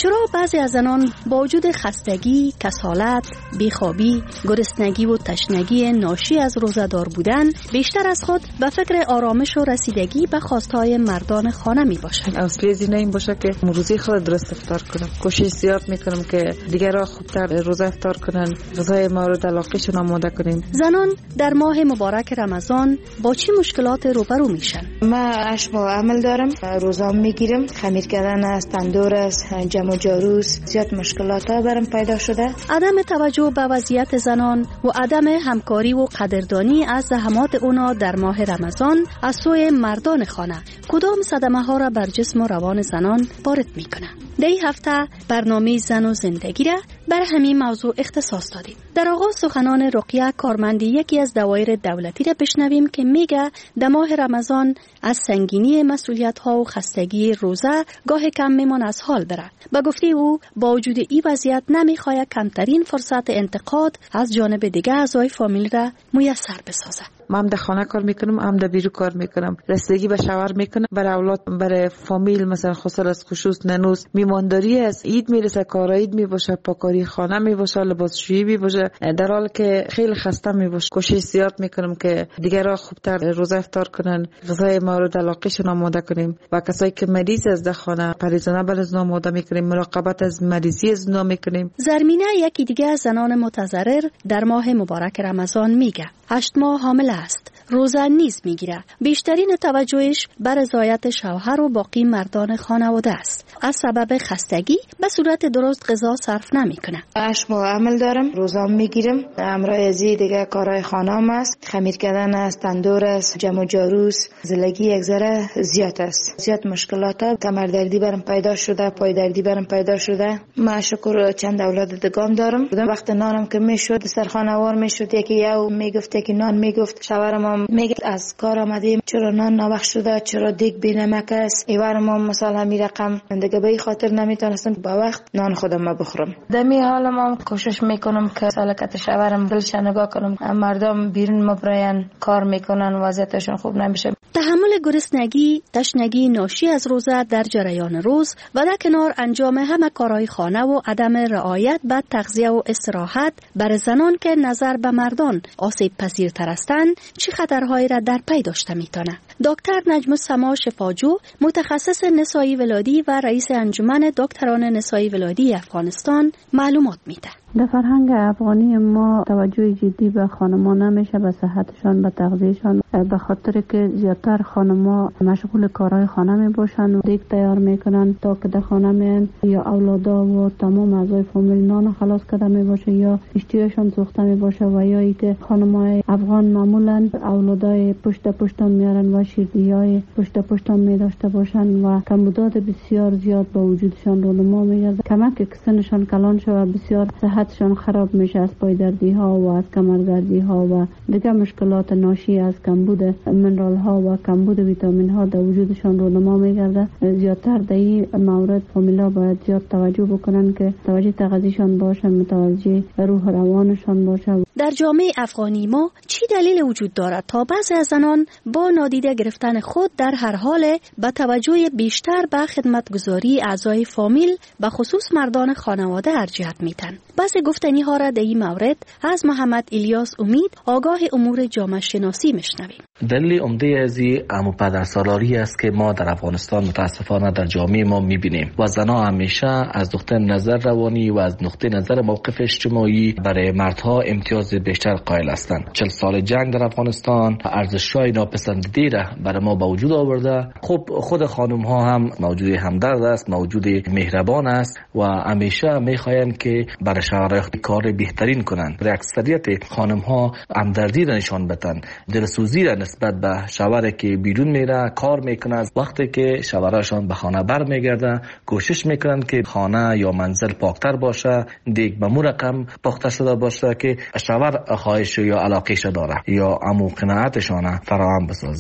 چرا بعضی از زنان با وجود خستگی، کسالت، بیخوابی، گرسنگی و تشنگی ناشی از روزه‌دار بودن بیشتر از خود به فکر آرامش و رسیدگی به خواستهای مردان خانه می باشند؟ اصلی زینه این باشه که روزی خود درست افطار کنم. کوشش زیاد میکنم که دیگران خوبتر روزه افطار کنن، غذای مورد علاقهشون آماده کنیم. زنان در ماه مبارک رمضان با چه مشکلات روبرو میشن؟ من 8 ماه عمل دارم، روزام میگیرم، خمیر کردن است، تندور است، جمع و جاروز، زیاد مشکلات ها برام پیدا شده. عدم توجه به وضعیت زنان و عدم همکاری و قدردانی از زحمات اونا در ماه رمضان از سوی مردان خانه کدام صدمه ها را بر جسم و روان زنان وارد میکنه؟ در این هفته برنامه زن و زندگی را بر همین موضوع اختصاص دادیم. در آغاز سخنان رقیه کارمند یکی از دوایر دولتی را بشنویم که میگه در ماه رمضان از سنگینی مسئولیت ها و خستگی روزه گاه کم میمون از حال بره. با گفته او با وجود این وضعیت نمیخواد کمترین فرصت انتقاد از جانب دیگه اعضای فامیل را میسر بسازه. من در خانه کار میکنم، هم در بیرون کار میکنم، رسیدگی به شوهر میکنم، برای اولاد، برای فامیل، مثلا خصوصا از خصوص ننوس میمانداری است، عید میرسه، کار عید میباشه، پاکاری خانه میباشه، لباسشویی میباشه، در حالی که خیلی خسته میباشه. کوشش زیاد میکنم که دیگران خوبتر روزه افطار کنن، غذای مورد علاقهشون آماده کنیم. و کسایی که مریض از در خانه پریزانه بر از آماده میکنیم، مراقبت از مریضی از اونا میکنیم. زرمینه یکی دیگه از زنان متضرر در ماه مبارک رمضان میگه 8 ماه حامل است، روزه نیز میگیره. بیشترین توجهش بر رضایت شوهر و باقی مردان خانواده است. از سبب خستگی به صورت درست غذا صرف نمیکنه. 8 ماه عمل دارم، روزام میگیرم، امرای ازی دیگه کارهای خانه‌ام است، خمیر کردن است، تندور است، جمع و جاروز، زلگی یک ذره زیاد است، زیاد مشکلات ها، کمر دردی برام پیدا شده، پای دردی برام پیدا شده. من شکر چند اولاد دگام دارم. وقت نانم که میشد دسترخوان وار میشد، یکی یو میگفت یکی نان میگفت، شوهرم میگه از کار آمدیم چرا نان نوخت شده، چرا دیگ بی نمک است. ایوارم مثلا می رقم دیگه به خاطر نمیتونستم با وقت نان خودم بخورم. دمی حالم کوشش میکنم که سلامت شوهرم دلش نگاه کنم. مردم بیرون مبراین کار میکنن، وضعیتشون خوب نمیشه. تحمل گرسنگی، تشنگی ناشی از روزه در جریان روز و در کنار انجام همه کارهای خانه و عدم رعایت به تغذیه و استراحت بر زنان که نظر به مردان آسیب پذیرتر هستند چه خطرهایی را در پی داشته میتونه؟ دکتر نجم سما شفاجو، متخصص نسایی ولادی و رئیس انجمن دکتران نسایی ولادی افغانستان معلومات میده. در فرهنگ افغانی ما توجه جدی به خانما نمیشه، به صحتشان، به تغذیهشان، به خاطر که زیادتر خانما مشغول کارهای خانه می باشن و دیگ تیار میکنن تا که در خانه میان یا اولادا و تمام اعضای فامیل نان خلاص کرده می باشه یا اشتیاشان سوخته می باشه و یا ای که خانمای افغان معمولا اولادای پشتان میارن و شیردیای پشتان می داشته باشن و کمبودات بسیار زیاد با وجودشان رونما میگرده. کمک که سنشان کلان شده بسیار صحتشان خراب میشه از پایدردی ها و از کمردردی ها و دیگر مشکلات ناشی از کمبود منرال ها و کمبود ویتامین ها در وجودشان رونما میگرده. زیادتر در این مورد فامیلا باید زیاد توجه بکنن که توجه تغذیه‌شان باشه، متوجه روح روانشان باشه. در جامعه افغانی ما چی دلیل وجود دارد تا بعضی از زنان با نادیده گرفتن خود در هر حال با توجه بیشتر به خدمتگزاری اعضای فامیل به خصوص مردان خانواده ارجحیت میدن؟ بعضی گفتنی ها را در این مورد از محمد الیاس امید، آگاه امور جامعه شناسی میشنویم. دلیل عمده از این عمو پدرسالاری است که ما در افغانستان متاسفانه در جامعه ما میبینیم و زنها همیشه از نقطه نظر روانی و از نقطه نظر موقف اجتماعی برای مردها امتیاز بیشتر قائل هستند. 40 سال جنگ در افغانستان ارزش‌های ناپسندیده را برای ما به وجود آورده. خب خود خانم ها هم موجود همدرد است، موجود مهربان است و همیشه میخواهند که برای شوهر کار بهترین کنند. برای اکثریت خانم ها همدردی را نشان بدن، دلسوزی را نسبت به شوهری که بیرون میره کار میکنه. وقتی که شوهرشان به خانه برمیگرده کوشش میکنن که خانه یا منزل پاکتر باشه، دیگ به مو رقم پخته شده باشه که شوهر خواهش یا علاقهش داره یا عمو قناعتشان فراهم بسازه.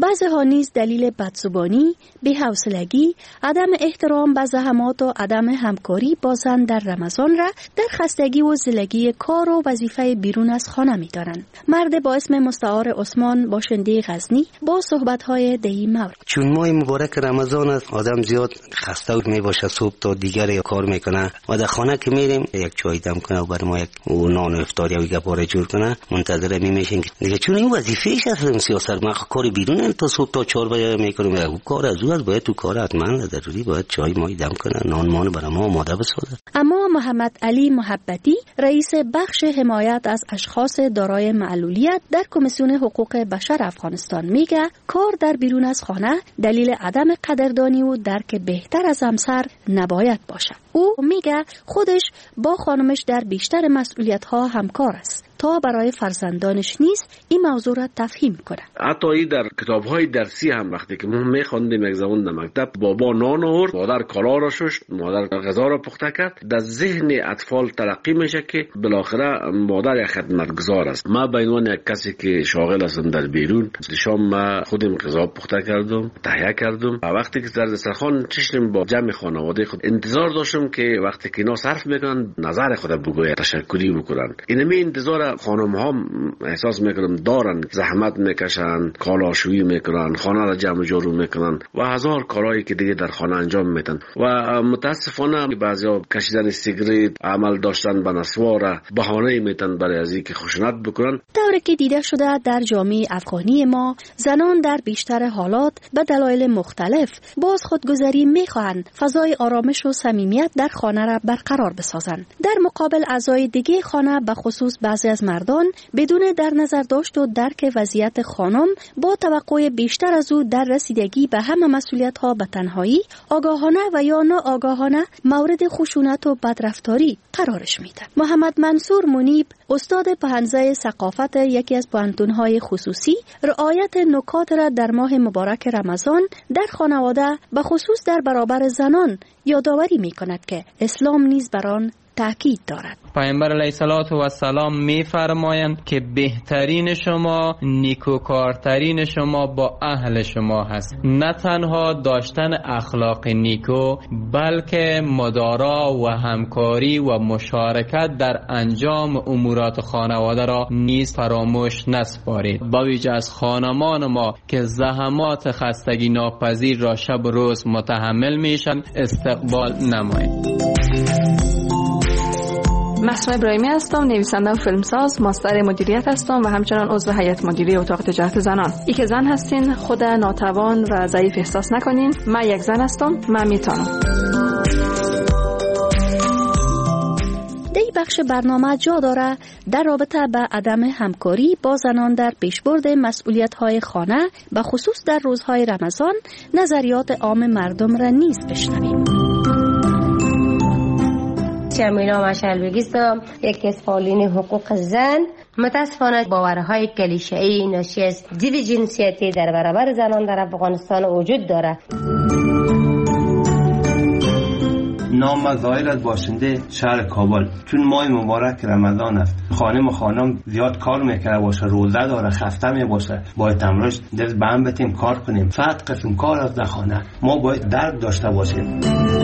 بعضی‌ها نیز دلیل بدزبانی، بی‌حوصلگی، عدم احترام به زحمات و عدم همکاری با زن در رمضان را در خستگی و ضلعی کار و وظیفه بیرون از خانه می‌دانند. مرد با اسم مستعار عثمان باشنده غزنی با صحبت‌های دهی مورد: چون ماه مبارک رمضان است، آدم زیاد خسته میباشه، صبح تا دیگر کار میکنه و در خانه که میریم یک چای دم کنه و برای ما یک نان و افطاری و گپاره جور کنه، منتظر میشیم دیگه. چون این وظیفه‌اش است سیاست، ما کار بیرون تا صبح تا 4 بجه میکنیم، او کار از او است، باید تو کار حتما ضروری باید چای مای دم کنه، نان مان برای ما آماده بسازه. اما محمد علی محبتی، رئیس بخش حمایت از اشخاص دارای معلولیت در کمیسیون حقوق بشر افغانستان میگه کار در بیرون از خانه دلیل عدم قدردانی و درک بهتر از همسر نباید باشد. او میگه خودش با خانمش در بیشتر مسئولیت‌ها همکار است تا برای فرزندانش نیست این موضوع را تفهیم کنه. حتی این در کتاب‌های درسی هم وقتی که ما می‌خواندیم یک زمان در مکتب، بابا نان آورد، مادر کالا را شست، مادر غذا را پخته کرد، در ذهن اطفال ترقی میشه که بالاخره مادر یک خدمتگزار است. ما به عنوان یک کسی که شاغل هستم در بیرون، شام ما خودم غذا پخته کردم، تهیه کردم و وقتی که در دسترخوان نشستیم با جمع خانواده خود، انتظار داشتم که وقتی که اینا صرف میکنن نظر خود بگوید، تشکری بکنن. اینمی انتظار خانم ها احساس میکنم دارن، زحمت میکشن، کالاشویی میکنن، خانه را جمع جارو میکنن و هزار کارهایی که دیگه در خانه انجام میدن و متاسفانه بعضیا کشیدن سیگریت، عمل داشتن به نسوار بهانه میتن برای از اینکه خشونت بکنن. طوری که دیده شده در جامعه افغانی ما زنان در بیشتر حالات به دلایل مختلف باز خودگذری میخواهند فضای آرامش و صمیمیت در خانه را برقرار بسازند. در مقابل اعضای دیگه خانه به خصوص بعضی از مردان بدون در نظر داشت و درک وضعیت خانم با توقع بیشتر از او در رسیدگی به همه مسئولیت‌ها به تنهایی آگاهانه و یا ناآگاهانه مورد خشونت و بدرفتاری قرارش میدن. محمد منصور منیب، استاد پهنزه ثقافت یکی از پوهنتون‌های خصوصی، رعایت نکات را در ماه مبارک رمضان در خانواده به خصوص در برابر زنان یادآوری می‌کند که اسلام نیز بر آن تاکید دارد. پیامبر علیه السلام می‌فرمایند که بهترین شما نیکوکارترین شما با اهل شما هست. نه تنها داشتن اخلاق نیکو بلکه مدارا و همکاری و مشارکت در انجام امورات خانواده را نیز فراموش نسپارید. با ویژه از خانمان ما که زحمات خستگی ناپذیر را شب و روز متحمل میشن استقبال نمایید. مسرا ابراهیمی هستم، نویسنده و فیلمساز، ماستر مدیریت هستم و همچنان عضو هیئت مدیره اتاق تجارت زنان. ای که زن هستین خود ناتوان و ضعیف احساس نکنین. من یک زن هستم، من میتونم. دی بخش برنامه جا داره در رابطه به عدم همکاری با زنان در پیشبرد مسئولیت‌های خانه و خصوص در روزهای رمضان نظریات عام مردم را نیز بشنویم. شمینا مشعل بگیستم، یکی از فعالین حقوق زن. متاسفانه باورهای کلیشه‌ای ناشی از دیو جنسیتی در برابر زنان در افغانستان وجود دارد. نام ظاهر از باشنده شهر کابل، چون ماه مبارک رمضان است، خانم زیاد کار میکنه باشه، روزه داره، خسته می باشه، باید امروز دست به هم بتیم کار کنیم. فقط قسم کار از در خانه ما باید درک داشته باشیم.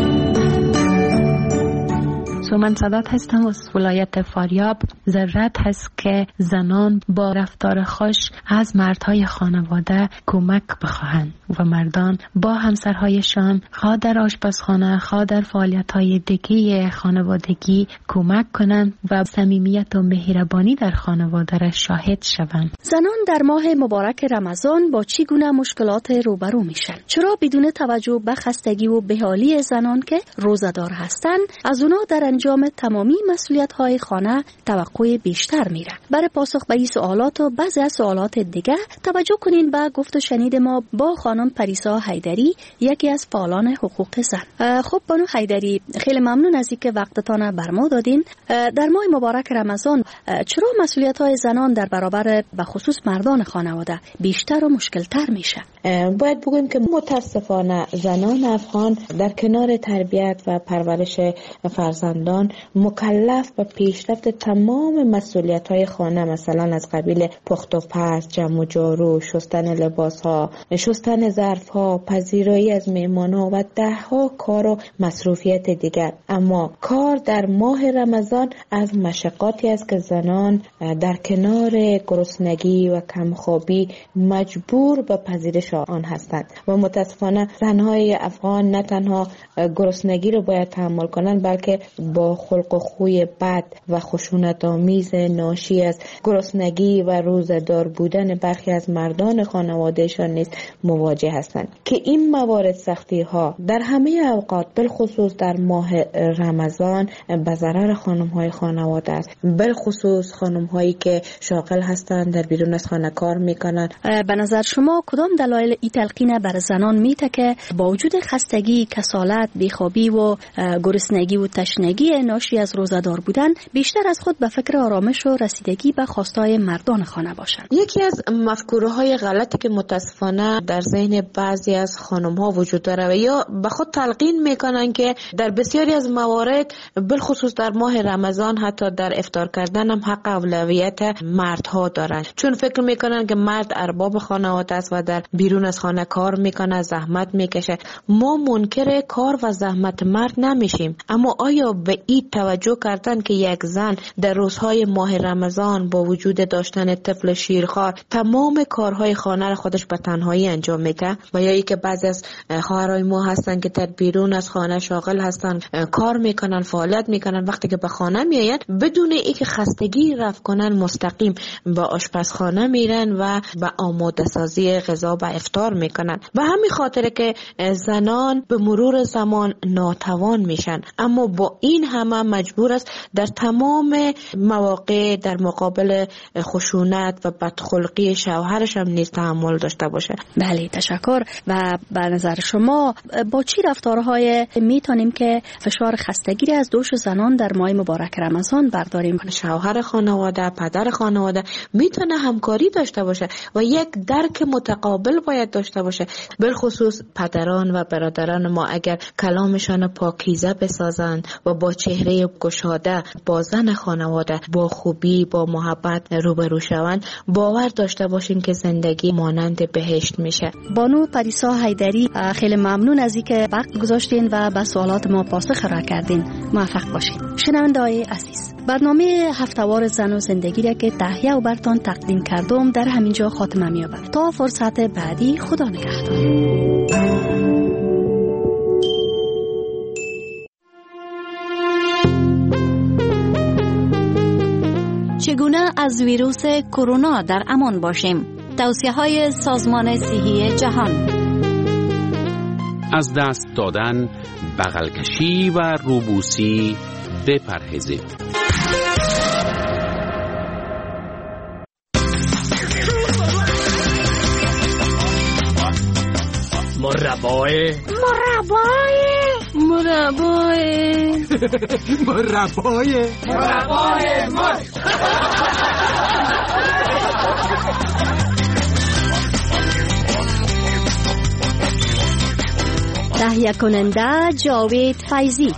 من سادات هستم از ولایت فاریاب. ضرورت هست که زنان با رفتار خوش از مردهای خانواده کمک بخواهند و مردان با همسرهایشان خواه در آشپزخانه، خواه در فعالیت‌های دیگه خانوادگی کمک کنند و صمیمیت و مهربانی در خانواده را شاهد شوند. زنان در ماه مبارک رمضان با چی گونه مشکلات روبرو میشن؟ چرا بدون توجه به خستگی و بی‌حالی زنان که روزه‌دار هستند از اونا در انجام تمامی مسئولیت‌های خانه توقع بیشتر میره؟ برای پاسخ به این سوالات و بعضی از سوالات دیگه توجه کنین به گفت و شنید ما با خانم پریسا حیدری، یکی از فعالان حقوق زن. خب بانو حیدری، خیلی ممنون از اینکه وقتتان بر ما دادین. در ماه مبارک رمضان چرا مسئولیت‌های زنان در برابر به خصوص مردان خانواده بیشتر و مشکل‌تر میشه؟ باید بگویم که متاسفانه زنان افغان در کنار تربیت و پرورش فرزندان فرزندان مکلف به پیشرفت تمام مسئولیت‌های خانه، مثلا از قبیل پخت و پز، جمع و جارو، شستن لباس‌ها، شستن ظرف‌ها، پذیرایی از مهمان‌ها و ده‌ها کار و مصروفیت دیگر. اما کار در ماه رمضان از مشقاتی است که زنان در کنار گرسنگی و کمخوابی مجبور به پذیرش آن هستند و متاسفانه زن‌های افغان نه تنها گرسنگی رو باید تحمل کنند، بلکه با خلق و خوی بد و خشونت‌آمیز ناشی از گرسنگی و روزه‌دار بودن برخی از مردان خانوادهشان نیز مواجه هستند که این موارد سختی ها در همه اوقات بالخصوص در ماه رمضان به ضرر خانم‌های خانواده است، بالخصوص خانم‌هایی که شاغل هستند، در بیرون از خانه کار میکنند. به نظر شما کدام دلایل این تلقین بر زنان میته که با وجود خستگی، کسالت، بیخوابی و گرسنگی و تشنگی ناشی از روزه‌دار بودن بیشتر از خود به فکر آرامش و رسیدگی به خواستهای مردان خانه باشند؟ یکی از مفکوره‌های غلطی که متاسفانه در ذهن بعضی از خانم‌ها وجود داره و یا به خود تلقین میکنن که در بسیاری از موارد بالخصوص در ماه رمضان حتی در افطار کردن هم حق اولویت مردها دارن، چون فکر میکنن که مرد ارباب خانواده است و در بیرون از خانه کار میکنه، زحمت میکشه. ما منکر کار و زحمت مرد نمیشیم، اما آیا به این توجه کردن که یک زن در روزهای ماه رمضان با وجود داشتن طفل شیرخوار تمام کارهای خانه را خودش به تنهایی انجام میده؟ و یا ای که بعضی از خواهرای ما هستن که در بیرون از خانه شاغل هستن، کار میکنن، فعالیت میکنن، وقتی که به خانه میاین بدون اینکه خستگی رفع کنن مستقیم به آشپزخانه میرن و به آماده سازی غذا و افطار میکنن. به همین خاطر که زنان به مرور زمان ناتوان میشن، اما با این همه مجبور است در تمام مواقع در مقابل خشونت و بدخلقی شوهرش هم نیز تحمل داشته باشه. بله، تشکر. و به نظر شما با چی رفتارهای میتونیم که فشار خستگی از دوش زنان در ماه مبارک رمضان برداریم؟ شوهر خانواده، پدر خانواده میتونه همکاری داشته باشه و یک درک متقابل باید داشته باشه. بالخصوص پدران و برادران ما اگر کلامشان پاکیزه بسازند و با چهره گشاده با زن خانواده با خوبی، با محبت روبرو شوند، باور داشته باشین که زندگی مانند بهشت میشه. بانو پریسا حیدری، خیلی ممنون از اینکه وقت گذاشتین و به سوالات ما پاسخ را کردین. موفق باشین. شنونده‌های عزیز، برنامه هفته‌وار زن و زندگی را که تهیه و براتون تقدیم کردم در همینجا خاتمه می‌یابد. تا فرصت بعدی، خدا نگهدار. چگونه از ویروس کرونا در امان باشیم؟ توصیه‌های سازمان صحی جهان. از دست دادن، بغل کشی و روبوسی بپرهیزید. مربای تهیه کننده جاوید فیضی.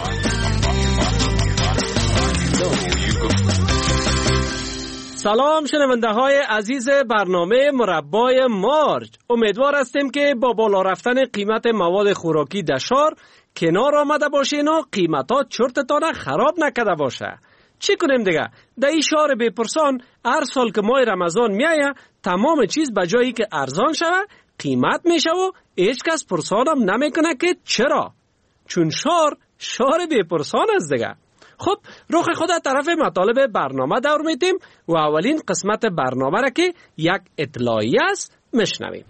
سلام شنونده های عزیز برنامه مربای مارج. امیدوار هستیم که با بالا رفتن قیمت مواد خوراکی در شهر کنار آمده باشین و قیمتا چرتتان خراب نکده باشه. چی کنیم دیگه؟ در این شهر بپرسان هر سال که ماه رمضان میایه تمام چیز به جایی که ارزان شوه قیمت میشه و هیچ کس پرسانم نمیکنه که چرا؟ چون شهر بپرسان است دیگه. خب رخ خود طرف مطالب برنامه دور میتیم و اولین قسمت برنامه را که یک اطلاعیه است میشنویم.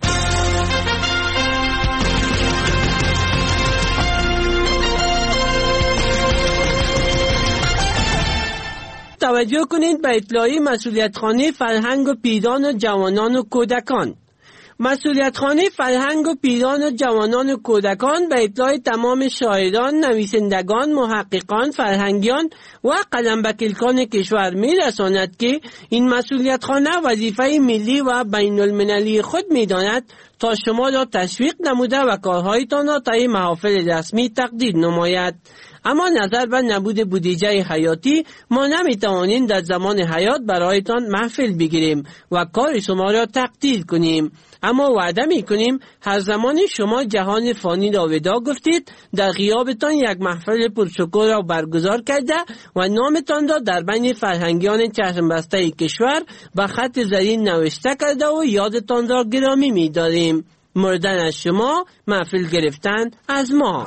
توجه کنید به اطلاعیه مسئولیت‌خانه فرهنگ و پیدان جوانان و کودکان. مسئولیت‌خانه فرهنگ و پیدان جوانان و کودکان به اطلاع تمام شاهدان، نویسندگان، محققان، فرهنگیان و قلمبکلکان کشور می‌رساند که این مسئولیت‌خانه وظیفه ملی و بین المللی خود می‌داند تا شما را تشویق نموده و کارهایتان را طی محافل رسمی تقدیر نماید. اما نظر به نبود بودجه حیاتی ما نمیتوانیم در زمان حیات برایتان محفل بگیریم و کار شما را تقدیر کنیم. اما وعده میکنیم هر زمان شما جهان فانی را ودا گفتید در غیابتان یک محفل پرشکوه را برگزار کرده و نامتان را در بین فرهنگیان چشم بسته کشور به خط زرین نوشته کرده و یادتان را گرامی می‌داریم. مردن از شما، محفل گرفتن از ما.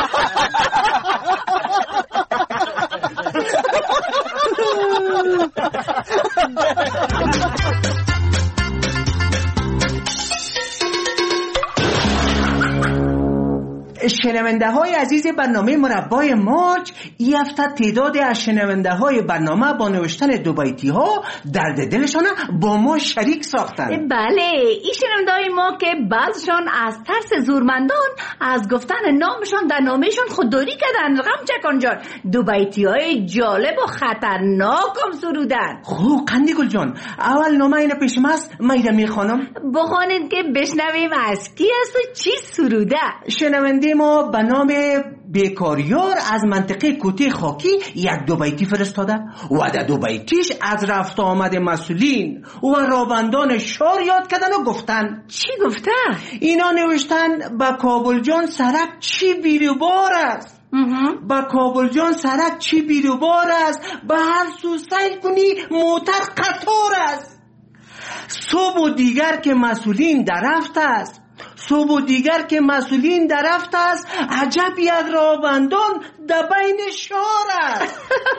شنونده های عزیز برنامه مربای مارچ، این هفته تعداد از شنونده های برنامه با نوشتن دو بیتی ها درد دلشان با ما شریک ساختن. بله، این شنونده های ما که بعضشان از ترس زورمندان از گفتن نامشان در نامهشان خودداری کردن. رقم چکان جان، دو بیتی های جالب و خطرناکم سرودن. خوب قندی گل جان، اول نامه این پیشم است، میره میخوانم. بخوانید که بشنویم از کی است و چی سروده. شنونده ما به نام بیکاریار از منطقه کوته خاکی یک دو بیتی فرستاده و در دو بیتیش از رفت آمد مسئولین و رابندان شار یاد کردن و گفتن. چی گفتن؟ اینا نوشتن با کابل جان سرک چی بیروبار است، با کابل جان سرک چی بیروبار است، به هر سو سیل کنی موتر قطار است. صبح و دیگر که مسئولین درفت است، صبح و دیگر که مسئولین درفت است، عجب یک رابندان در بین شار است.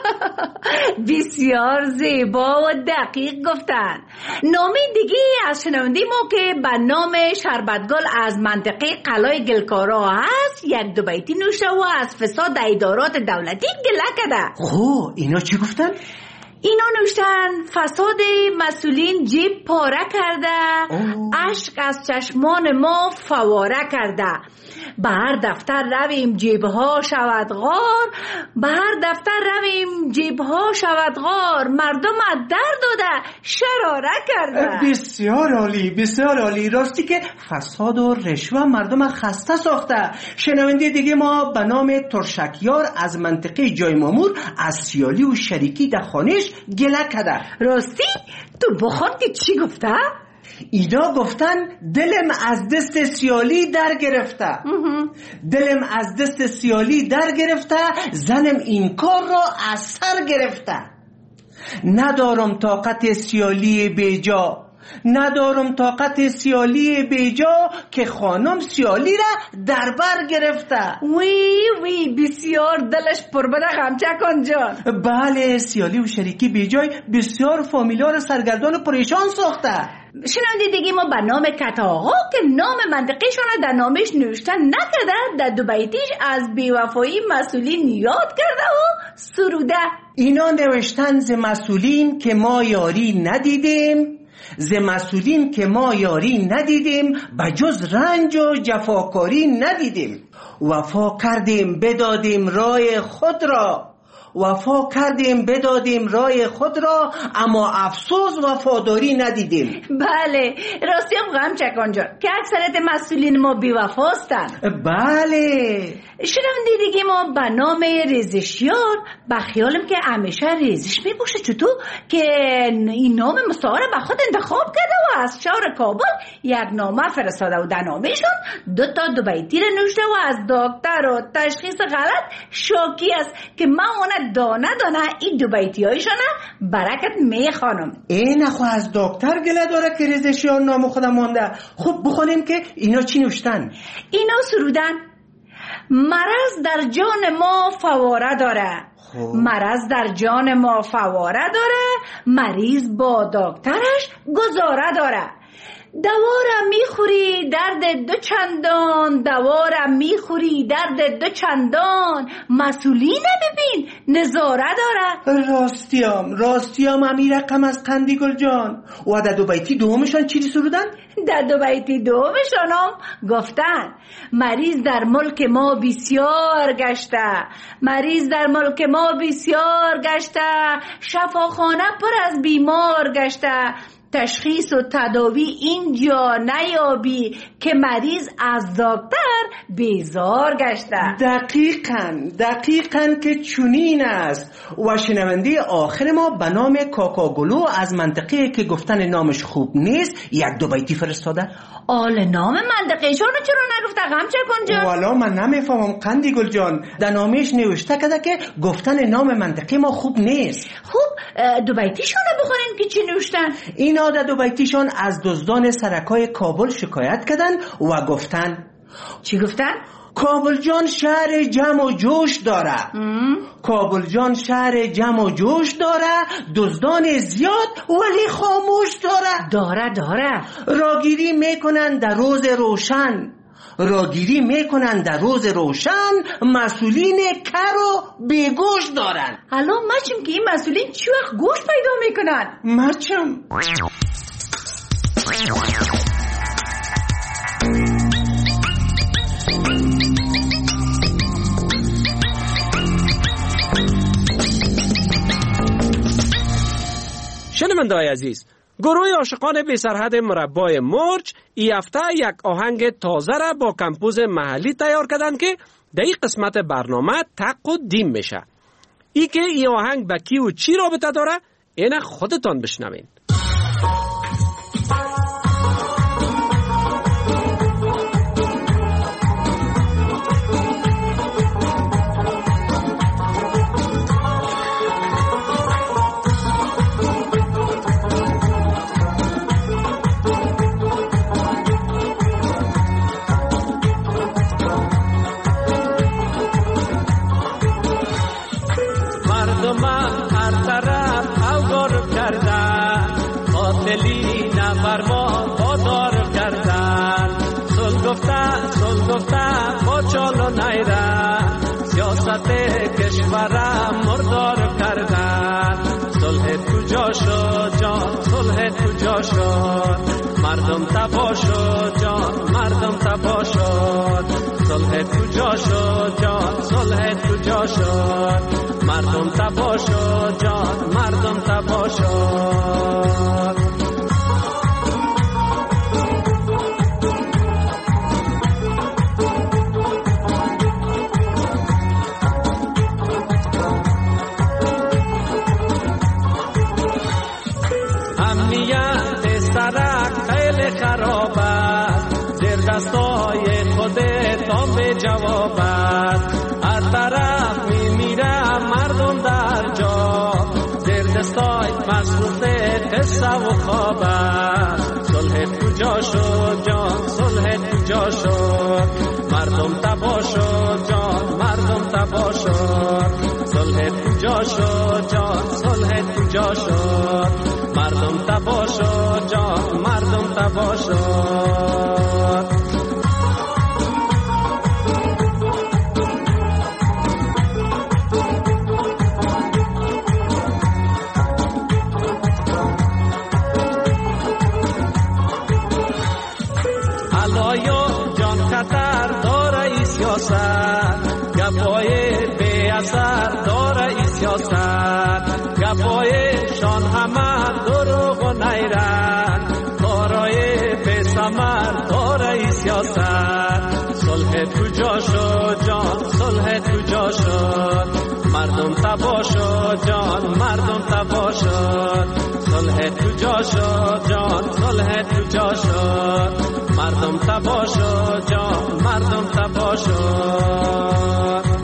بسیار زیبا و دقیق گفتن. نامی دیگه از شنونده ما که به نام شربتگل از منطقه قلای گلکارا هست یک دو بیتی نوشته و از فساد ادارات دولتی گله کرده. خب اینا چی گفتن؟ اینا نوشتن فساد مسئولین جیب پاره کرده، اشک از چشمان ما فواره کرده. به هر دفتر رویم جیبها شود غار، به هر دفتر رویم جیبها شود غار، مردم از در داده شراره کرده. بسیار عالی، بسیار عالی. راستی که فساد و رشوه مردم خسته ساخته. شنونده دیگه ما به نام ترشکیار از منطقه جای مامور از سیالی و شریکی در خانش گله کرده. راستی تو بخون که چی گفته؟ اینا گفتن دلم از دست سیالی در گرفته، دلم از دست سیالی در گرفته، زنم این کار را از سر گرفته. ندارم طاقت سیالی بیجا، ندارم طاقت سیالی بیجا که خانم سیالی را در بر گرفته. وی بسیار دلش پربره غمچکان جان. بله، سیالی و شریکی بیجای بسیار فامیلا را سرگردان و پریشان ساخته. شنونده دیگه ما به نام کتاها که نام منطقه شانه در نامش نوشتن نکرده در دو بیتیش از بیوفایی مسئولین یاد کرده و سروده. اینا نوشتن ز مسئولین که ما یاری ندیدیم، ز مسئولین که ما یاری ندیدیم، بجز رنج و جفاکاری ندیدیم. وفا کردیم بدادیم رای خود را، وفا کردیم بدادیم رای خود را، اما افسوس وفاداری ندیدیم. بله، راستی هم غم چکان جان که اکثریت مسئولین ما بیوفاستن. بله. شنونده دیگه ما به نام ریزشیار به خیالم که همیشه ریزش میبوشه چطور که این نام مستعار به خود انتخاب کرده و از شهر کابل یک نامه فرستاده و در نامهشون دو بیتی رو نوشته و از دکتر و تشخیص غلط شاکی است که من اون دانه این دو بیتی هایشانه برکت میخوانم. این خو از دکتر گله داره که ریزشیار نام خودم مانده. خب بخونیم که اینا چی نوشتن. اینا سرودن مرض در جان ما فواره داره، مرض در جان ما فواره داره، مریض با دکترش گزاره داره. دوارم میخوری درد دو چندان، دوارم میخوری درد دو چندان، مسئولی نببین نظاره داره. راستیام امیر رقم از قندی گل جان. و در دو بیتی دومشان چی سرودن؟ در دو بیتی دومشان هم گفتن مریض در ملک ما بسیار گشته، مریض در ملک ما بسیار گشته، شفاخانه پر از بیمار گشته، تشخیص و تداوی اینجا نیابی که مریض از دکتر بیزار گشته. دقیقاً که چنین است. و شنونده آخر ما به نام کاکاگلو از منطقه که گفتن نامش خوب نیست یک دو بیتی فرستاده. آل نام منطقه شونو چرا نگفته غمچه کن جان؟ والا من نمیفهمم قندی گل جان. در نامش نوشته کده که گفتن نام منطقه ما خوب نیست. خوب دو بیتیشونو بخورین که چی نوشتن؟ این عاده دو بیتیشون از دزدان سرکای کابل شکایت کردن و گفتن. چی گفتن؟ کابل جان شهر جمع و جوش داره. کابل جان شهر جمع و جوش داره، دزدان زیاد ولی خاموش داره. داره راگیری میکنن در روز روشن، مسئولین کر و بیگوش دارن. الان مچم که این مسئولین چی وقت گوش پیدا میکنن؟ مچم شنونده‌های عزیز، گروه عاشقان بی سرحد مربای مرج ای هفته یک آهنگ تازه را با کمپوز محلی تیار کردن که در این قسمت برنامه تقدیم میشه. ای که ای آهنگ با کی و چی رابطه داره اینه خودتان بشنوین. سیاست کشور مردار کردن. صلح کجا شد جان، صلح کجا شد، مردم تبا شد جان، مردم تبا شد. صلح کجا شد جان، صلح کجا شد، مردم تبا شد جان، مردم تبا شد. خراب است، زیر دستای خودتان به جواب است. هر طرف میمیره مردم در جا، زیر دستای مصروف قصه و خواب است. صلح کجا شد جان، صلح کجا شد، مردم تبا شد جان، مردم تبا شد. صلح کجا شد جان، صلح کجا شد، مردم تبا شد جان، مردم تبا شد. علایو جان خطر داره ای سیاست، گپای بی اثر داره ای سیاست. گپایشان همه دروغ و نیرن، کارای بی ثمر داره ای سیاست. صلح کجا شد جان، صلح کجا شد، مردم تبا شد جان، مردم تبا شد. صلح کجا شد جان، صلح کجا شد، مردم تبا شد جان، مردم تبا شد.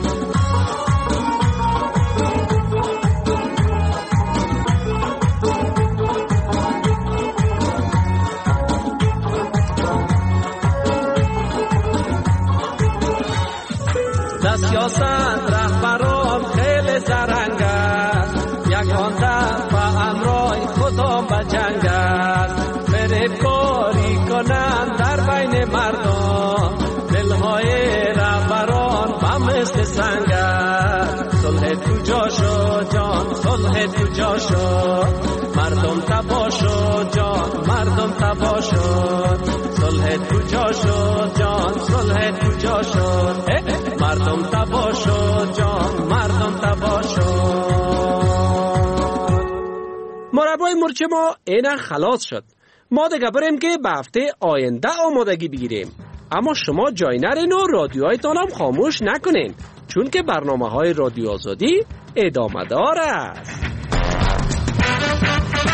سیاست رهبران خیلی زرنگ است، یکان دست و امرای خدا به جنگ است. فریب کاری کنند در بین مردم، دلهای رهبران به مثل سنگ است. صلح کجا شد جان، صلح کجا شد، مردم تبا شد جان، مردم تبا شد. صلح کجا شد جان، صلح کجا شد، مردم تبا شد جان، مردم تبا شد. مربای های مرچ ما اینا خلاص شد. ما دیگه بریم که به هفته آینده آمادگی بگیریم. اما شما جای نرین و رادیوهایتان هم خاموش نکنین، چون که برنامه های رادیو آزادی ادامه دار است.